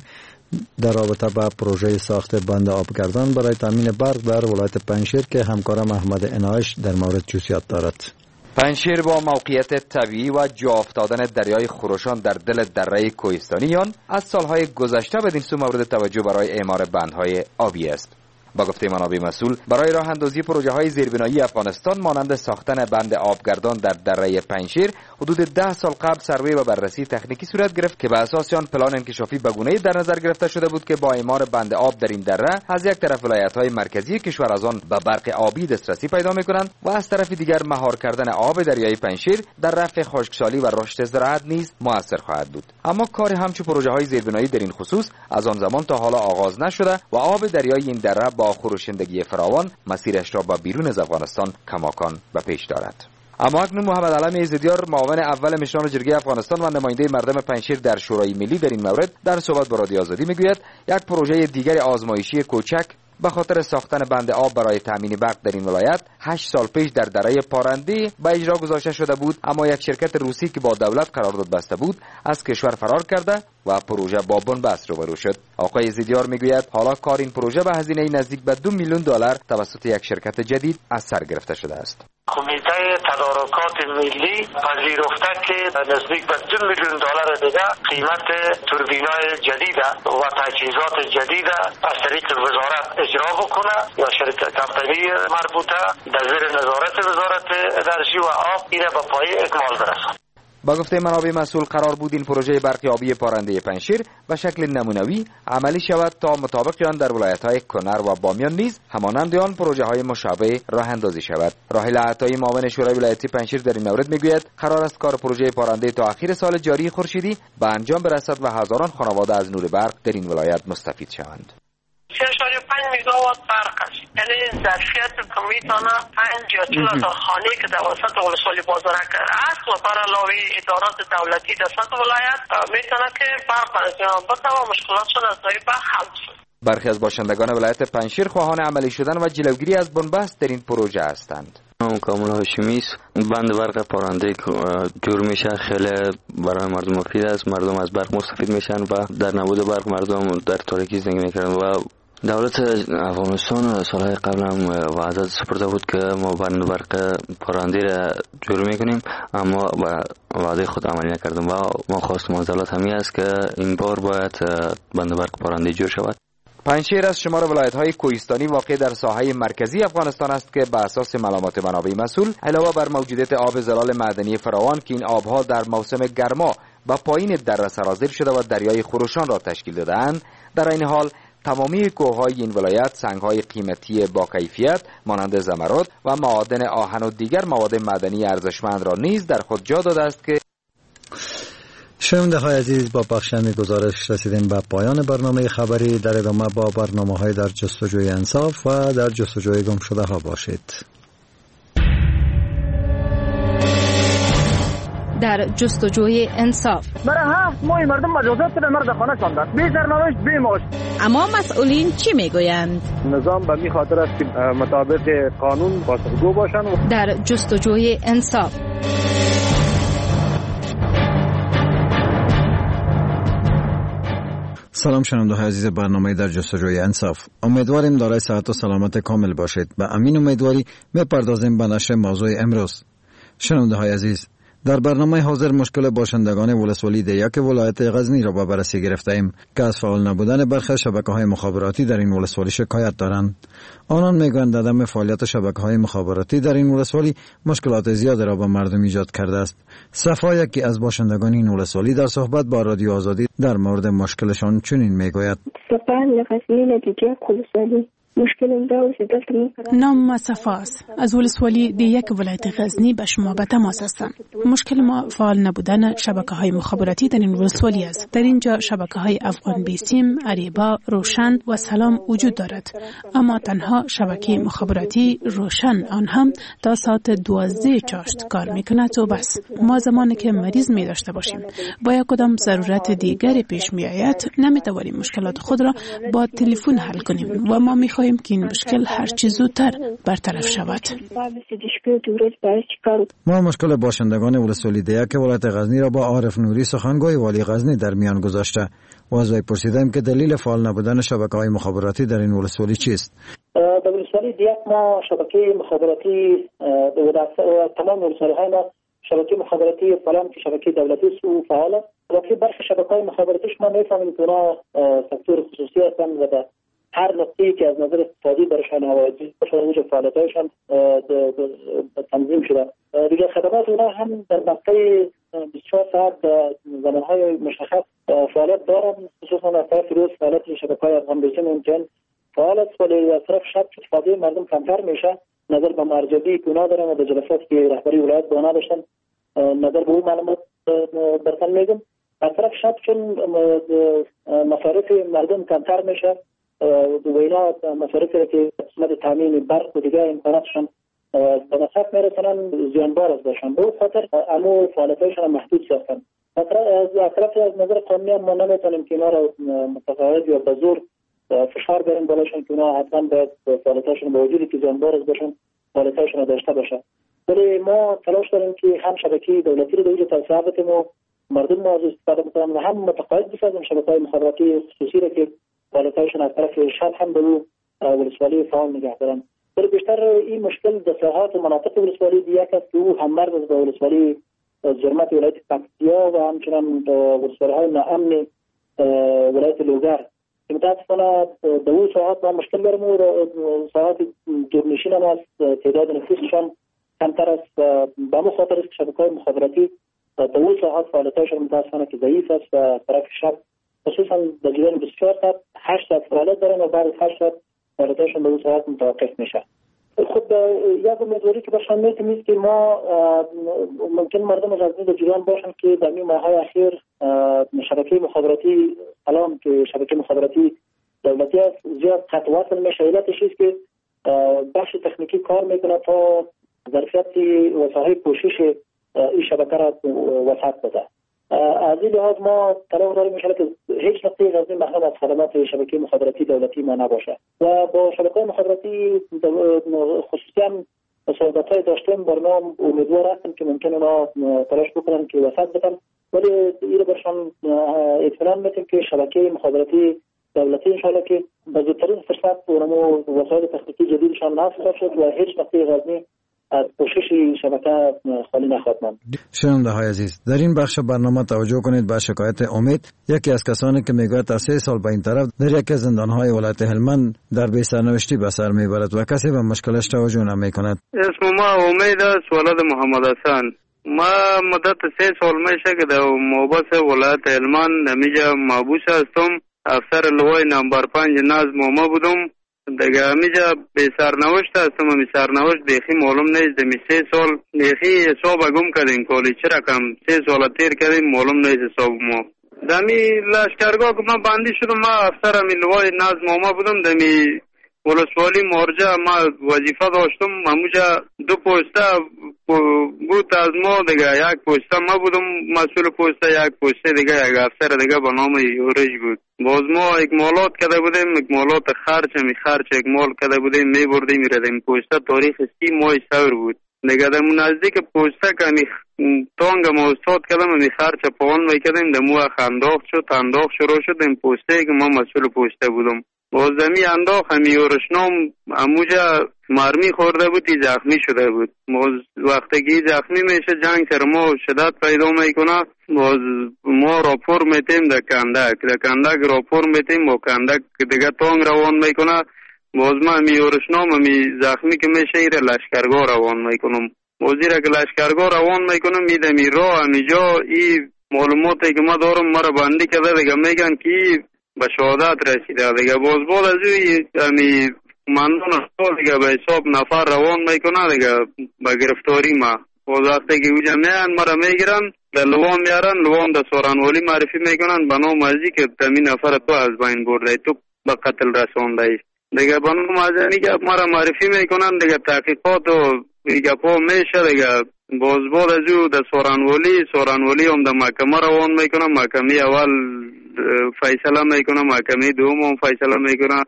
در رابطه با پروژه ساخت بند آبگردان برای تامین برق در ولایت پنجشیر که همکارم احمد عنایش در مورد جزئیات دارد. پنجشیر با موقعیت طبیعی و جا افتادن دریای خروشان در دل دره کوهستانیان از سالهای گذشته بدین سو مورد توجه برای اعمار بندهای آبی است. با گفته منابع مسئول، برای راه اندازی پروژه های زیربنایی افغانستان مانند ساختن بند آبگردان در دره پنجشیر حدود 10 سال قبل سروی و بررسی تکنیکی صورت گرفت که به اساس آن پلان انکشافی به گونه‌ای در نظر گرفته شده بود که با اعمار بند آب در این دره از یک طرف ولایت‌های مرکزی کشور از آن به برق آبی دسترسی پیدا می‌کنند و از طرف دیگر مهار کردن آب دریای پنجشیر در رفع خشکسالی و رشد زراعت نیز مؤثر خواهد بود. اما کار همچون پروژه‌های زیربنایی در این خصوص از آن زمان تا حالا آغاز نشده و آب دریای این دره با خروشندگی فراوان مسیرش را به بیرون از افغانستان کماکان به پیش دارد. اما اکنون محمد علم ایزدیار معاون اول مشران جرگه افغانستان و نماینده مردم پنجشیر در شورای ملی در این مورد در صحبت با رادیو آزادی میگوید یک پروژه دیگر آزمایشی کوچک به خاطر ساختن بند آب برای تامین برق در این ولایت 8 سال پیش در دره پارندی به اجرا گذاشته شده بود، اما یک شرکت روسی که با دولت قرارداد بسته بود از کشور فرار کرده و پروژه با بنبست روبرو شد. آقای زیدیار میگوید حالا کار این پروژه به هزینه نزدیک به 2 میلیون دلار توسط یک شرکت جدید از سر گرفته شده است. کمیته تدارکات ملی پذیرفته که نزدیک به 2 میلیون دلار دیگه قیمت توربینای جدید و تجهیزات جدید از طریق وزارت اجرا بکنه یا شرکت کمپانی مربوطه در زیر نظارت وزارت انرژی و آب اینه به پای اکمال برسد. با گفته منابع مسئول قرار بود این پروژه برق آبی پارنده پنجشیر به شکل نمونوی عملی شود تا مطابق آن در ولایت‌های کنر و بامیان نیز همانند آن پروژه‌های مشابه راه اندازی شود. راحل عطایی معاون شورای ولایتی پنجشیر در این مورد میگوید قرار است کار پروژه پارنده تا آخر سال جاری خورشیدی به انجام برسد و هزاران خانواده از نور برق در این ولایت مستفید شوند. 3.5 میگاوات برق است، یعنی ظرفیت که میتونه 5 یا 4 تا خانه که توسط ولسوالی بازرک است و بر علاوه ادارات دولتی در سطح ولایت میتونه که برق برسان بده و مشکلاتشون از نوع برق حل شد. برخی از باشندگان ولایت پنجشیر خواهان عملی شدن و جلوگیری از بنبست در این پروژه هستند. نام کامل هاشمی است. بند برق پارنده جور میشه، خیلی برای مردم مفید است. مردم از برق مستفید میشن و در نبود برق مردم در تاریکی زندگی میکنن و دولت افغانستان سالهای قبل هم وعده سپرده بود که ما بند برق پارنده را جور میکنیم، اما با وعده خود عملی نکردیم و ما خواستیم از دولت همی است که این بار باید بند برق پارنده جور شود. پنجشیر از شمار ولایت‌های کوهستانی واقع در ساحه مرکزی افغانستان است که به اساس معلومات منابع مسئول علاوه بر موجودیت آب زلال معدنی فراوان که این آبها در موسم گرما به پایین دره سرازیر شده و دریای خروشان را تشکیل داده‌اند، در این حال تمامی کوههای این ولایت سنگ‌های قیمتی با کیفیت مانند زمرد و معادن آهن و دیگر مواد معدنی ارزشمند را نیز در خود جا داده است که شنونده های عزیز، با پخش همین گزارش رسیدیم به پایان برنامه خبری. در ادامه با برنامه های در جستجوی انصاف و در جستجوی گم شده ها باشید. در جستجوی انصاف برای 7 ماه مردم مجازات به مرد خانه شاندند، بی سرنوشت بی معاش. اما مسئولین چی میگویند؟ نظام به می خاطر است که مطابق قانون پاسخگو باشند. در جستجوی انصاف سلام شنونده های عزیز برنامه در جستجوی انصاف. امیدواریم دارای صحت و سلامت کامل باشید. به امین امیدواری میپردازیم به نشر موضوع امروز. شنونده های عزیز، در برنامه حاضر مشکل باشندگان ولسوالی دیک ولایت غزنی را به بررسی گرفته‌ایم که از فعال نبودن برخی شبکه‌های مخابراتی در این ولسوالی شکایت دارند. آنان میگویند عدم فعالیت شبکه‌های مخابراتی در این ولسوالی مشکلات زیادی را به مردم ایجاد کرده است. صفا یکی از باشندگان این ولسوالی در صحبت با رادیو آزادی در مورد مشکلشان چنین میگوید: نام ما صفا است. از ولسوالی دیک ولایت غزنی به شما به تماس هستم. مشکل ما فعال نبودن شبکه‌های مخابراتی در این ولسوالی است. در اینجا شبکه‌های افغان بیسیم، اریبا، روشن و سلام وجود دارد، اما تنها شبکه مخابراتی روشن آن هم تا ساعت 12 چاشت کار میکند و بس. ما زمانی که مریض می داشته باشیم با یک کدام ضرورت دیگری پیش می آید نمی توانیم مشکلات خود را با تلفن حل کنیم و ما می خواهیم امیدواریم که این مشکل هر چه زودتر برطرف شود. ما مشکل باشندگان ولسوالی دیک ولایت غزنی را با عارف نوری سخنگوی والی غزنی در میان گذاشته و از وی پرسیدیم که دلیل فعال نبودن شبکه‌های مخابراتی در این ولسوالی چیست؟ در ولسوالی دیک ما شبکه مخابراتی و تمام ولسوالی‌های ما شبکه مخابراتی فعال که شبکه دولتی و فعاله، وقتی برخی شبکه‌های مخابراتیش ما می‌فهمیم که اونا سکتور خصوصی هستند و هر نقطه‌ای که از نظر اقتصادی برشان آوازی باشه اونجا فعالیت‌هایشان تنظیم شده. دیگه خدمات اونا هم در مقطع 24 ساعت زمان‌های مشخص فعالیت دارن، خصوصا از طرف روز فعالیت شبکه‌های افغان بیسیم ممکن فعال است، ولی از طرف شب استفاده مردم کمتر میشه نظر به مرجعی که اونا دارن و به جلساتی که رهبری ولایت به اونا داشتن نظر به اون معلومات برتن میگم. از طرف شب چون مصارف مردم کمتر میشه و اینا مصارفی که قسمت تامین برق و دیگه امکاناتشان به مصرف میرسنن زیانبار از باشن، به اون خاطر امو فعالیتایشان محدود ساختن. از طرف از نظر قانونی هم ما نمیتونیم که اینا را متقاعد یا به زور فشار بریم بالاشون که اونا حتما باید فعالیتایشان با وجودی که زیانبار از باشن فعالیتایشان داشته باشه. ولی ما تلاش داریم که هم شبکه دولتی رو دوجه توسعه بدیم و مردم ما از استفاده بکنن و هم متقاعد بسازیم شبکه‌های مخابراتی خصوصی رو که فعالیتایشان از طرف شب هم به ولسوالی فعال نگه دارن. ولی بیشتر این مشکل در ساحات و مناطق ولسوالی دیگه است که او هم مرز به ولسوالی جرمت ولایت پکتیا و همچنان ولسوالی‌های ناامن ولایت لوگر که متاسفانه در اون ساحات ما مشکل داریم و ساحات دورنشین هم از تعداد نفوسشان کمتر است و به همون خاطر است که شبکه‌های مخابراتی در اون ساحات فعالیتایشان متاسفانه که ضعیف است و طرف شب خصوصا در جریان 24 ساعت 8 ساعت فعالیت دارن و بعد از 8 ساعت فعالیتاشون به اون ساعت متوقف میشه. خب یک امیدواری که باشن میتونید که ما ممکن مردم غزنی در جریان باشن که در این ماه‌های اخیر شبکه مخابراتی الان که شبکه مخابراتی دولتی است زیاد قطع وصل میشه. علتش است که بخش تکنیکی کار میکنه تا ظرفیت وسایل پوشش این شبکه را وسعت بده. از این لحاظ ما تلاش داریم میشه که هیچ نقطه غزنی محروم از خدمات شبکه مخابراتی دولتی ما نباشه و با شبکه مخابراتی خصوصی هم صحبت‌های داشتیم برنامه امیدوار هستیم که ممکن اونا تلاش بکنن که وسعت بدن، ولی این رو برشان اطمینان میدیم که شبکه مخابراتی دولتی انشاءالله که به زودترین فرصت اونمو وسایل تکنیکی جدیدشان نصب شد و هیچ نقطه غزنی از پوشش شبکه خالی نخواهد ماند. شنونده‌های عزیز، در این بخش برنامه توجه کنید به شکایت امید، یکی از کسانی که میگوید تا 3 سال به این طرف در یکی از زندان‌های ولایت هلمند در بی سرنوشتی به سر میبرد و کسی به مشکلش توجه نمی‌کند. اسم ما امید است، ولد محمد حسن. ما مدت 3 سال میشه که در موبس ولایت هلمند نمیجا محبوس هستم. افسر لوای نمبر 5 نظم ما بودم. دیگه همیجا به سرنوشت هستم. همی سرنوشت بیخی معلوم نیست. دمی 3 سال بیخی حساب گم کردیم کالی چه رقم 3 سال تیر کردیم معلوم نیست حساب ما. دمی لشکرگاه که من بندی شدم، ما افسر همی لوای نظم ما بودم. دمی ولسوالی مرجع ما وظیفه داشتم. همونجا 2 پوسته بود از ما، دیگه 1 پوسته ما بودم مسئول پوسته، 1 پوسته دیگه 1 افسر دیگه به نام یورش بود. باز ما اکمالات کرده بودیم، اکمالات خرچ اکمال کرده بودیم، میبردیم میردیم. پوسته تاریخ 30 ماه سور بود. دیگه در نزدیک پوسته که تانگ ما استاد کردم همی خرچ پاون میکردیم، در مو انداخت شروع شد. این پوسته که ما مسئول پوسته بودم. باز دمی انداخت همی یورشنام اموجا مرمی خورده بود، زخمی شده بود. باز وقتی که زخمی میشه جنگ سر ما شدت پیدا میکنه. باز ما راپور میتیم در کندک راپور میتیم و کندک دیگه تانگ روان میکنه. باز ما همی یورشنام همی زخمی که میشه ایره لشکرگاه روان میکنم. باز ایره که لشکرگاه روان میکنم میدمی را همی جا ای معلوماتی که ما دارم مرا بندی کرده دیگه میگن که به شهادت رسیده. دیگه باز از همی مندون اصول دیگه به حساب نفر روان میکنه دیگه به گرفتاری ما. باز وقتی که اوجه میان مرا میگیرن در لوام میارن، لوام در سورانوالی معرفی میکنن به نام ازی که تمی نفر تو از بین برده، تو به قتل رسانده. دیگه به نام ازی که مرا معرفی میکنن دیگه تحقیقات و دیگه پا میشه دیگه. باز از او در سورانوالی هم در محکمه روان میکنن. محکمه اول فیصله میکنه، محکمه دوم هم فیصله میکنه.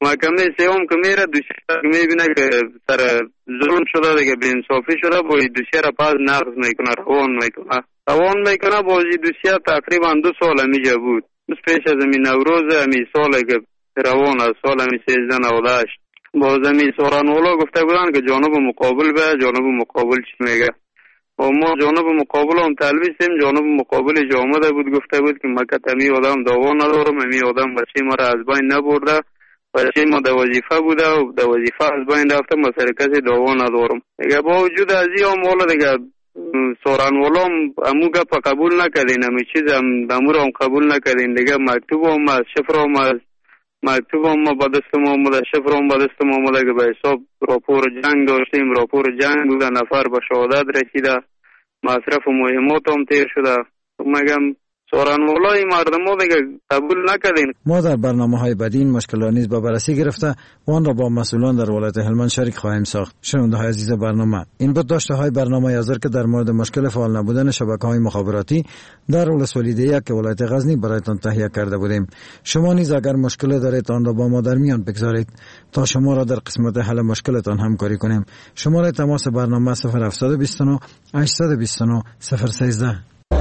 محکمه سیوم که میره دوسیه که میبینه که سر ظلم شده دیگه به انصافی شده با دوسیه را پس نقض میکنه روان میکنه بازی دوسیه تقریبا 2 سال میجا بود پیش از امی نوروز امی سال که روان از سال امی 1398 باز امی سورانوالا گفته بودن که جانب مقابل به جانب مقابل چی میگه و ما جانب مقابل هم تلویسیم جانب مقابل جامده بود گفته بود که ما کتمی آدم دعوا ندارم امی آدم بچه ما را از بین نبرده بچه ما در وظیفه بوده و در وظیفه از بین رفته ما سر کسی دعوا ندارم دیگه با وجود از این هم والا دیگه سورانوالا هم امو گپ قبول نکردین امی چیز امو را هم قبول نکردین دیگه مکتوب هم از شفر هم از مکتوب هم با دستم آمده شفر هم با دستم آمده که به حساب راپور جنگ داشتیم راپور جنگ بوده نفر به شهادت رسیده مصرف و مهمات هم تیر شده مگم سورانوالای مردم ها دیگه قبول نکردین. ما در برنامه‌های بعدی این مشکلات نیز با بررسی گرفته و آن را با مسئولان در ولایت هلمند شریک خواهیم ساخت. شنونده‌های عزیز برنامه، این بود داشته‌های برنامه حاضر که در مورد مشکل فعال نبودن شبکه‌های مخابراتی در ولسوالی دیگ که ولایت غزنی برایتان تهیه کرده بودیم. شما نیز اگر مشکل دارید آن را با ما در میان بگذارید تا شما را در قسمت حل مشکلتان همکاری کنیم. شماره تماس برنامه 0729 829 013.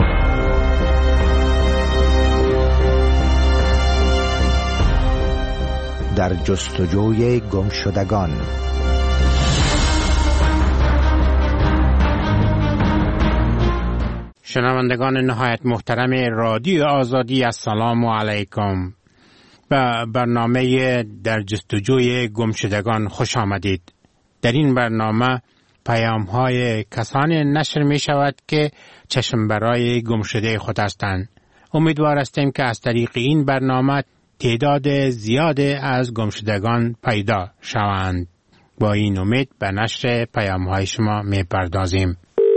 در جستجوی گمشدگان. شنوندگان نهایت محترم رادیو آزادی، السلام علیکم. به برنامه در جستجوی گمشدگان خوش آمدید. در این برنامه پیام‌های کسانی نشر می شود که چشم برای گمشده خود هستند. امیدوار هستیم که از طریق این برنامه تعداد زیاد از گمشدگان پیدا شوند. با این امید به نشر پیام‌های شما می پردازیم.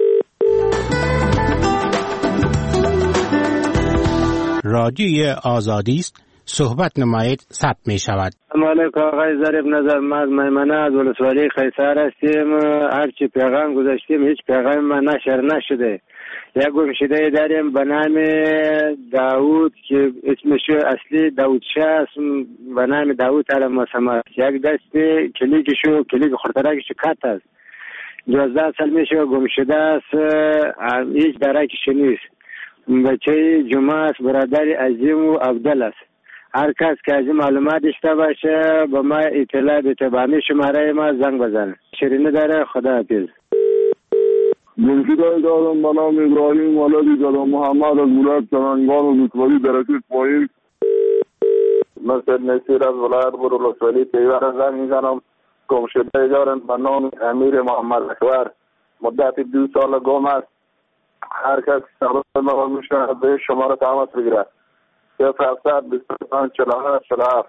رادیوی آزادی است، صحبت نمایید ثبت می شود. مالک آقای ظریف نظر ما میمنه از ولسوالی قیصر هستیم. هرچی پیغام گذاشتیم هیچ پیغام ما نشر نشده. یک گمشده داریم به نام داوود که اسمش اصلی داوود شاه است، به نام داوود علم مسمى. یک دست کلیک خورترکش کات است. 12 سال میشه گمشده است، هیچ درکش نیست. بچه جمعه است، برادر عظیم و عبدال است. هر کس که از معلومات داشته باشه با ما اطلاع بده، با همین شماره ما زنگ بزنه. شیرینی داره. خدا حافظ. گمشده دارم به نام ابراهیم ولد جلال محمد از ولایت سرنگان و ولسوالی درجه پایین. مثل نصیر از ولایت ولسوالی پیوار زنگ میزنم. گمشده دارم به نام امیر محمد اکبر، مدت 2 سال گم است. هر کس سبب ما میشه به شماره تماس بگیره. 0700 25 47 47.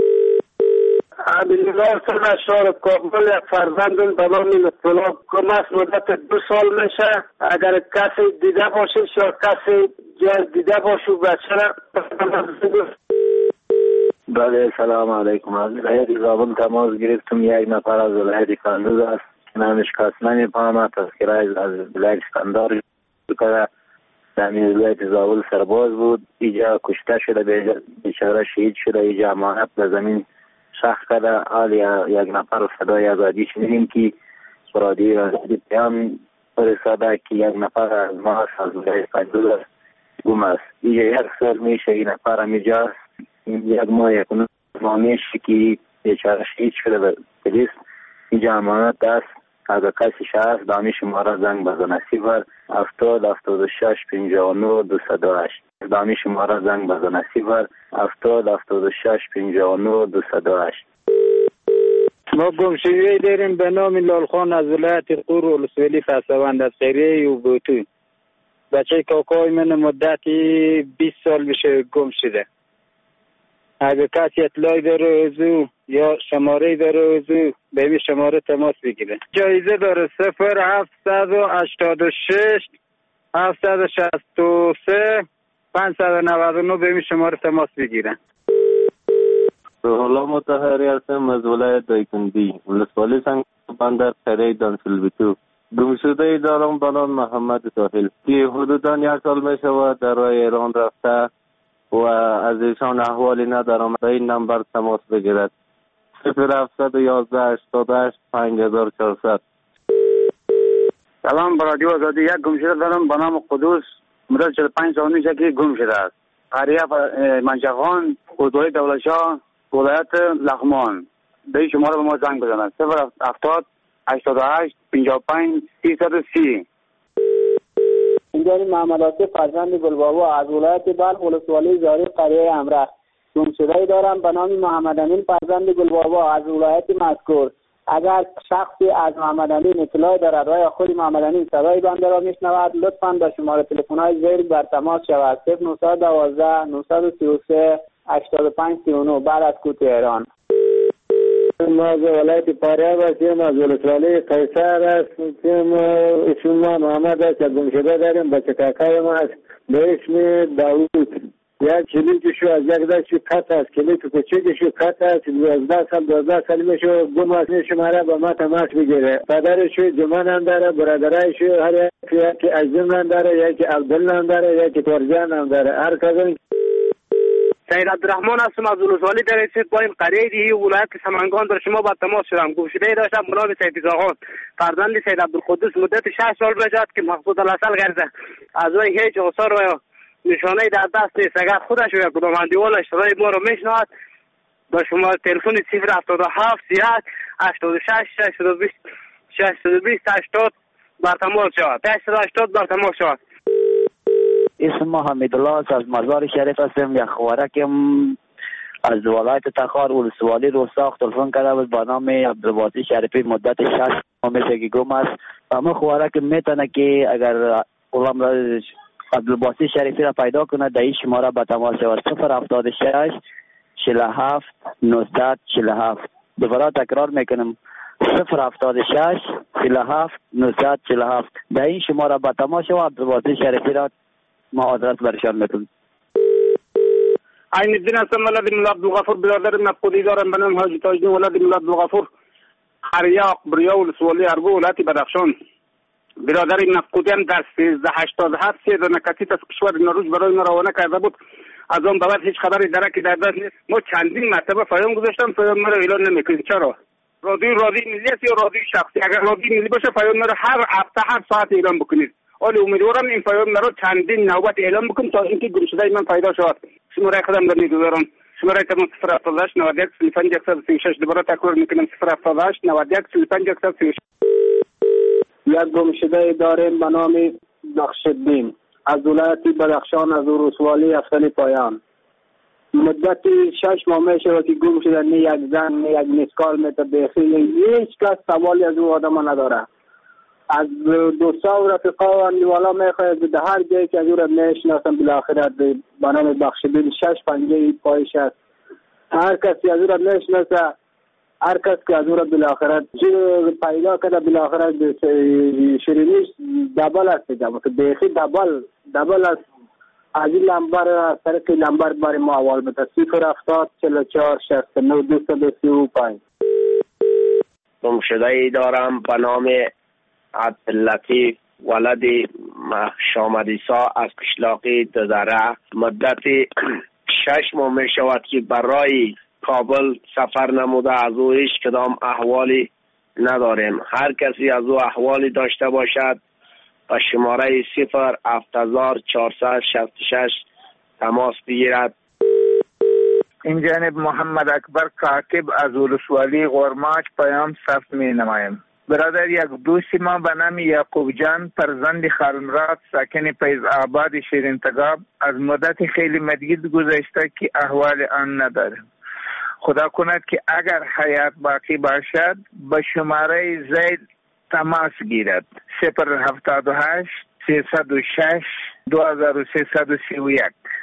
عبدالله سرشار کابل یک فرزندم به نام اطلاع گم است، مدت 2 سال میشه. اگر کسی دیده باشه یا کسی دیده باشه بچه را. بله سلام علیکم. از ولایت زابل تماس گرفتم. یک نفر از ولایت کندوز است که نامش کس نمیفهمد، تذکره از ولایت اسکندر کرده. در ولایت زابل سرباز بود، اینجا کشته شده، بیچاره شهید شده. اینجا امانت به زمین شخص کرده. حال یک نفر صدای آزادی شنیدیم که برادی آزادی پیام فرستاده که یک نفر از ما از ولایت کندوز گم است. اینجا 1 سال میشه این نفر هم اینجا است. یک ماه میشه که بیچاره شهید شده به پلیس. اینجا امانت است. اگر کسی شخص دامی شماره زنگ بزنه 070 76 59 208. دامی شماره زنگ بزنه 070 76 59 208. ما گمشده داریم به نام لالخان از ولایت قور ولسوالی فسوند از خیریه و بوتو. بچه کاکای من مدت 20 سال میشه گم شده. اگر کسی اطلاعی داره ازو یا شماره داره ازو به این شماره تماس بگیره. جایزه داره 0786 763 599 به این شماره تماس بگیره. حالا متحری هستم از ولایت دایکندی، ولسوالی سنگ بندر خیره دانسلبیتو. گمشده دارم به نام محمد ساحل که حدوداً 1 سال میشه و در راه ایران رفته و از ایشان احوالی ندارم. به این نمبر تماس بگیرد 0711 88 5400. سلام به رادیو آزادی. یک گمشده دارم به نام قدوس، مدت 45 سال میشه که گم شده است. قریه منشخان، خودروی دولتشاه، ولایت لغمان. به این شماره به ما زنگ بزنند 070 88 55 330. اینجا محمد آصف فرزند گلبابا از ولایت بلخ ولسوالی زاری قریه امره. گمشده دارم به نام محمد امین فرزند گلبابا از ولایت مذکور. اگر شخصی از محمد امین اطلاع دارد و یا خود محمد امین صدای بنده را میشنود، لطفاً به شماره تلفن‌های زیر بر تماس شود 0912 933 85 39 بعد از کوت ایران. ما از ولایت فاریاب هستیم، از ولسوالی قیصر هستیم. اسم ما محمد است. گمشده داریم. بچه کاکای ما است به اسم داوود. یک کلیدشو از یک دستی قطع است، کلید کوچکشو قطع است. 12 سال میشه گم است. شماره با ما تماس بگیره. پدرشو جمان هم داره، برادرایشو هر یکی عزیز هم داره، یکی عبدالله هم داره، یکی تورجان هم داره. هر کدوم. سید عبدالرحمن هستم از ولسوالی در رسید با این قریه دیهی ولایت سمنگان در شما با تماس شدم. گمشده داشتم به نام سید زاغان فرزند سید عبدالقدوس مدت 6 سال بجد که مقصود الاصل گرده. از وی هیچ آثار و نشانه در دست نیست. اگر خودش یا کدام اندیوالش صدای ما رو میشنود با شما تلفن 077 30 86 620 80 بر تماس شود. 880 بر تماس شود. اسم ما حمیدالله است، از مزار شریف هستم. یک خوارکم از ولایت تخار ولسوالی روساخ تلفن کرده بود با نام عبدالباسی شریفی مدت 6 ماه میشه که گم است. اما خوارک میتونه که اگر غلام عبدالباسی شریفی را پیدا کنه در این شماره به تماس شود 076 47 947. دوباره تکرار میکنم 076 47 947. در این شماره به تماس شود. عبدالباسی شریفی را ما آدرس برشان میکنم. عین الدین هستم ولد مولا عبدالغفور. برادر نفقودی دارم به نام حاجی تاجدین ولد مولا عبدالغفور قریه اقبریا ولسوالی ارگو ولایت بدخشان. برادر نفقودی هم در 1387 3 نکتیت از کشور نروژ برای ما روانه کرده بود. از آن بعد هیچ خبری درکی در دست نیست. ما چندین مرتبه پیام گذاشتم، پیام مرا اعلان نمیکنید. چرا؟ رادیو ملی است یا رادیو شخصی؟ اگر رادیو ملی باشه پیام مرا هر هفته هر ساعت اعلان بکنید. ولی امیدوارم این پیام مرا چندین نوبت اعلام بکنم تا اینکه گمشده من پیدا شود. شماره خودم را میگذارم. شماره تماس 078 91 35 136. دوباره تکرار میکنم 078 91 35 136. یک گمشده داریم به نام نقش‌الدین از ولایت بدخشان از ولسوالی افسانه پایان. مدت 6 ماه میشه که گم شده. نه یک زن نه یک مسکال میتبخی. هیچ کس سوالی از او آدم نداره. از دوستا و رفقا و اندیوالا میخواید به هر جایی که از او را میشناسم بالاخره به نام بخشدین 6 پنجه پایش است. هر کسی از او را میشناسه، هر کس که از او را بالاخره پیدا کرده بالاخره شیرینیش دبل است. بیخی دبل است. از این لمبر طریق لمبر برای ما اول بده 070 44 69 235. گمشده دارم به نام عبداللطیف ولد شامدیسا از قشلاقی ددره. مدت 6 ماه می شود که برای کابل سفر نموده. از او هیچ کدام احوالی نداریم. هر کسی از او احوالی داشته باشد با شماره 07466 تماس بگیرد. این جانب محمد اکبر کاکب از ولسوالی غرماچ پیام ثبت می نمایم. برادر یک دوستی ما به نام یعقوب جان فرزند خالمراد ساکن فیض آباد شیرین تگاب از مدت خیلی مدید گذشته که احوال آن نداره. خدا کند که اگر حیات باقی باشد به شماره زید تماس گیرد 078 306 2331.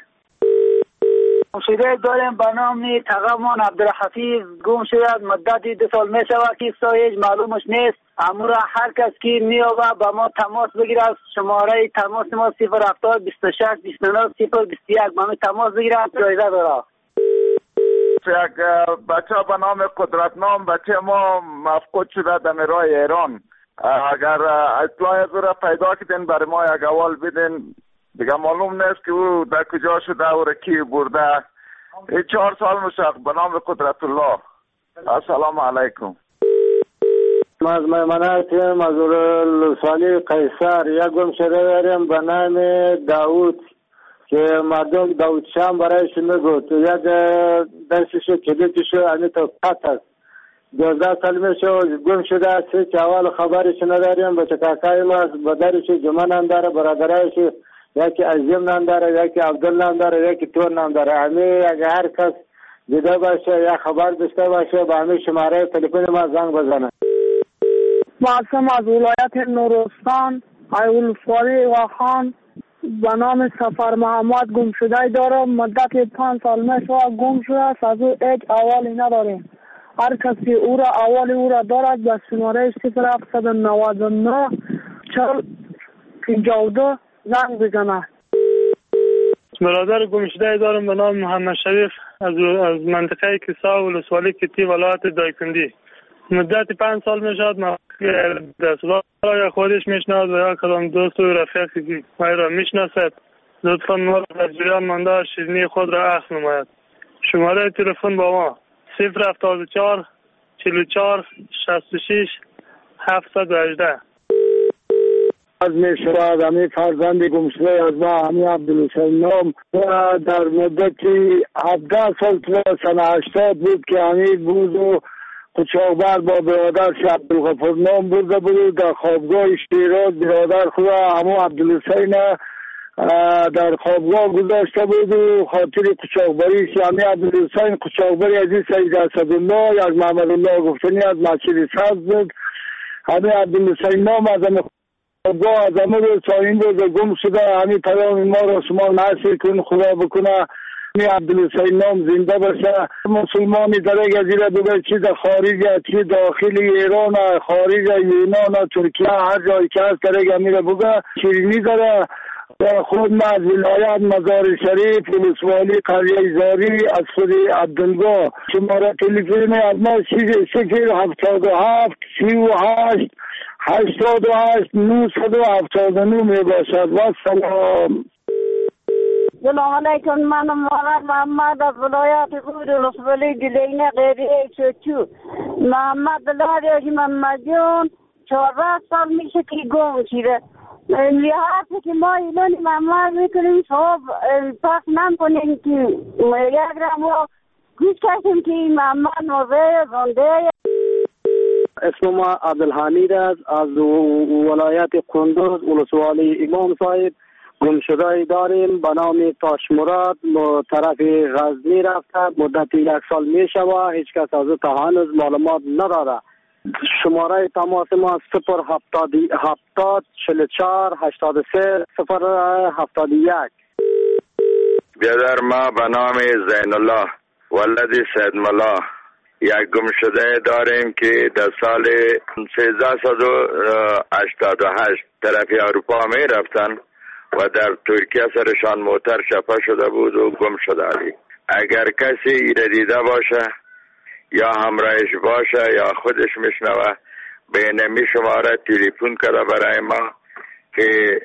گمشده داریم به نام تقامان عبدالحفیظ. گم شده مدت 2 سال می شود که هیچ معلومش نیست. امورا هر کس که می آوه با ما تماس بگیرد. شماره تماس ما 070 26 29 021 با ما تماس بگیرد. جایزه داره. یک بچه به نام قدرتنام بچه ما مفقود شده در راه ایران. اگر اطلاع از را پیدا کردین برای ما یک اول بدین. دیگه معلوم نیست که او در کجا شده و کی برده. 4 سال میشه به نام قدرت الله. السلام علیکم. از میمنه هستیم از ولسوالی قیصر. یک گم شده داریم به نام داوود که مردم داوود شام برایش میگوت. یک درسشو کلیدشو امی تو پت است. 12 سال میشه گم شده است که اول خبرش نداریم. بچه کاکای ما به درش جمعه نام داره، برادرایش یکی عظیم نام داره، یکی عبدال نام داره، یکی تور نام داره. امی اگه هر کس دیده باشه یا خبر داشته باشه با همین شماره تلفن ما زنگ بزنه. معصوم از ولایت نورستان ولسوالی واخان به نام سفر محمد گم شده دارم. مدت 5 سال میشه گم شده است. از او هیچ احوالی نداریم. هر کسی او را احوال او را دارد به شماره 0799 4052 زنگ بزنه. برادر گم شده دارم به نام محمد شریف از منطقه کیسا ولسوالی کتی ولایت دایکندی. مدت 5 سال میشد دستگاه یا خودش میشناسد و یا کدام دوست و رفیقی که ما را میشناسد لطفا ما را در جریان مانده شیرینی خود را اخذ نماید. شماره تلفن با ما 074 44 66 718. از میشود همی فرزند گم شده از ما همی عبدالحسین نام در مدتی 17 سال سنه 80 بود که همی بود و قچاقبر با برادرش عبدالغفور نام برده بود در خوابگاه شیراز. برادر خود همو عبدالحسین در خوابگاه گذاشته بود و خاطر قچاقبریش همی عبدالحسین قچاقبری از این سید اسدالله از محمد الله گفتنی از مسجد سبز بود. همی عبدالحسین نام از خوابگاه از همه روز تا این روز گم شده. همی پیام ما را شما نصر کن خدا بکنه عبدالحسین نام زنده باشه. مسلمانی در یک جزیره بگه چی در خارج چی داخل ایران خارج یونان ترکیه هر جایی که هست در یک امیره بگه شیرینی داره. خود ما از ولایت مزار شریف ولسوالی قریه زاری از خود عبدالگاه شماره تلفن از ما 077 38 88 979 می باشد. و سلام. سلام علیکم. من محمد از ولایت خود ولسوالی گلینه قریه چوچو. محمد دلاری محمد جون 14 سال میشه که گم شده. لحاظه که ما ایلانی محمد میکنیم صحب پاک نم کنیم که یک رمو گوش کشیم که محمد موزه زنده. اسم ما عبدالحمید است از ولایت قندوز ولسوالی امام صاحب. گم شده داریم به نام تاش مراد طرف غزنی رفته. مدت 1 سال می شود هیچ کس از او تا هنوز معلومات نداره. شماره تماس ما 070 44 83 071. بیادر ما به نام زین الله ولد سید ملا یک گم شده داریم که در سال 1388 طرف اروپا می رفتن و در ترکیه سرشان موتر شفه شده بود و گم شده. اگر کسی ایره دیده باشه یا همراهش باشه یا خودش میشنوه به نمی شماره تلفن کرده برای ما که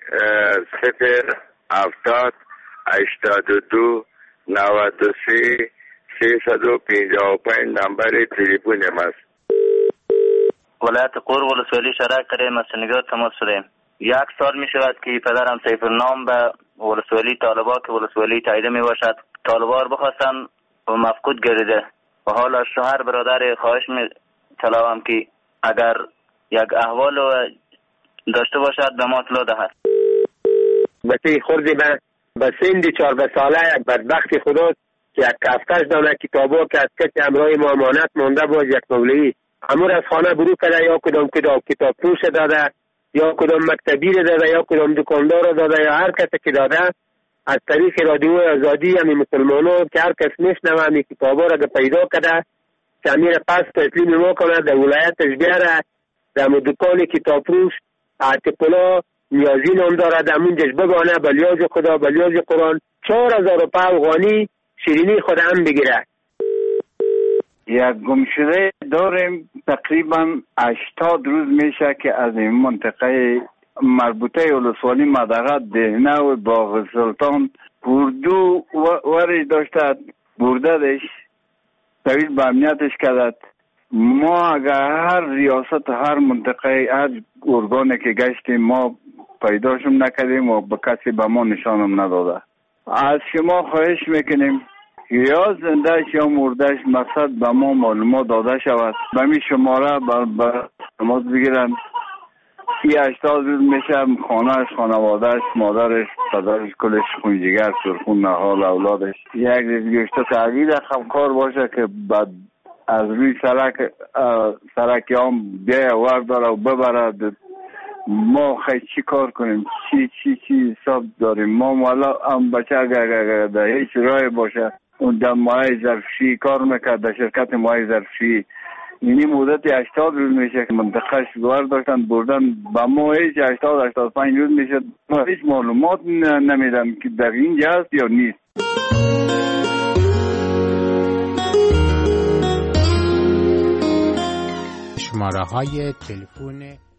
070 82 93 355 نمبر تلفن ماست. ولایت قور ولسوالی شهر کریم از سنگار تماس شدیم. 1 سال می شود که پدرم سیف النام به ولسوالی طالبا که ولسوالی تاییده می باشد طالبا بخواستن و مفقود گردیده و حالا شوهر برادر خواهش می طلبم که اگر یک احوال داشته باشد به ما اطلاع دهد. بسی خوردی به سند 14 ساله یک بدبخت خدا که یک کفتش دانه کتابا که از کسی همراه ما امانت مانده باز یک مولوی امور از خانه برو کرده یا کدام کتاب فروش داده یا کدام مکتبی داده یا کدام دکاندار داده یا هر کسی که داده از طریق رادیو آزادی همی مسلمانان که هر کس میشنوه همی کتابا را پیدا کرده که امیر پس تسلیم ما کنه در ولایتش بیاره در دکان کتاب فروش اعتقالا نیازی نام داره در منجش بگانه بلیاز خدا بلیاز قرآن 4000 روپه افغانی شیرینی خود هم بگیره. یک گم شده داریم تقریبا 80 روز میشه که از این منطقه مربوطه ولسوالی مدغه دهنه و باغ سلطان اردو ورش داشته بردهش طویل به امنیتش کدد ما اگر هر ریاست هر منطقه هر ارگانی که گشتیم ما پیداشم نکردیم و به کسی به ما نشانم نداده. از شما خواهش میکنیم یا زندهش یا مردهش مقصد به ما معلومات داده شود. به می شماره به تماس بگیرن. 80 روز میشه خانهش، خانوادهش، مادرش، پدرش، کلش خونجیگر، سرخون نهال، اولادش یک گشته تغییر خمکار باشه که بعد از روی سرک هم بیای ورداره و ببرد. ما خیلی چی کار کنیم؟ چی حساب داریم؟ ما مولا هم بچه اگر در هیچ رای باشه اون در ماهای ظرفشی کار میکرد در شرکت ماهای ظرفشی. اینی مدت 80 روز میشه که منطقهش گوار داشتن بردن با ما هیچ 80-85 روز میشه. ما هیچ معلومات نمیدن که در اینجا هست یا نیست. شماره های تلفن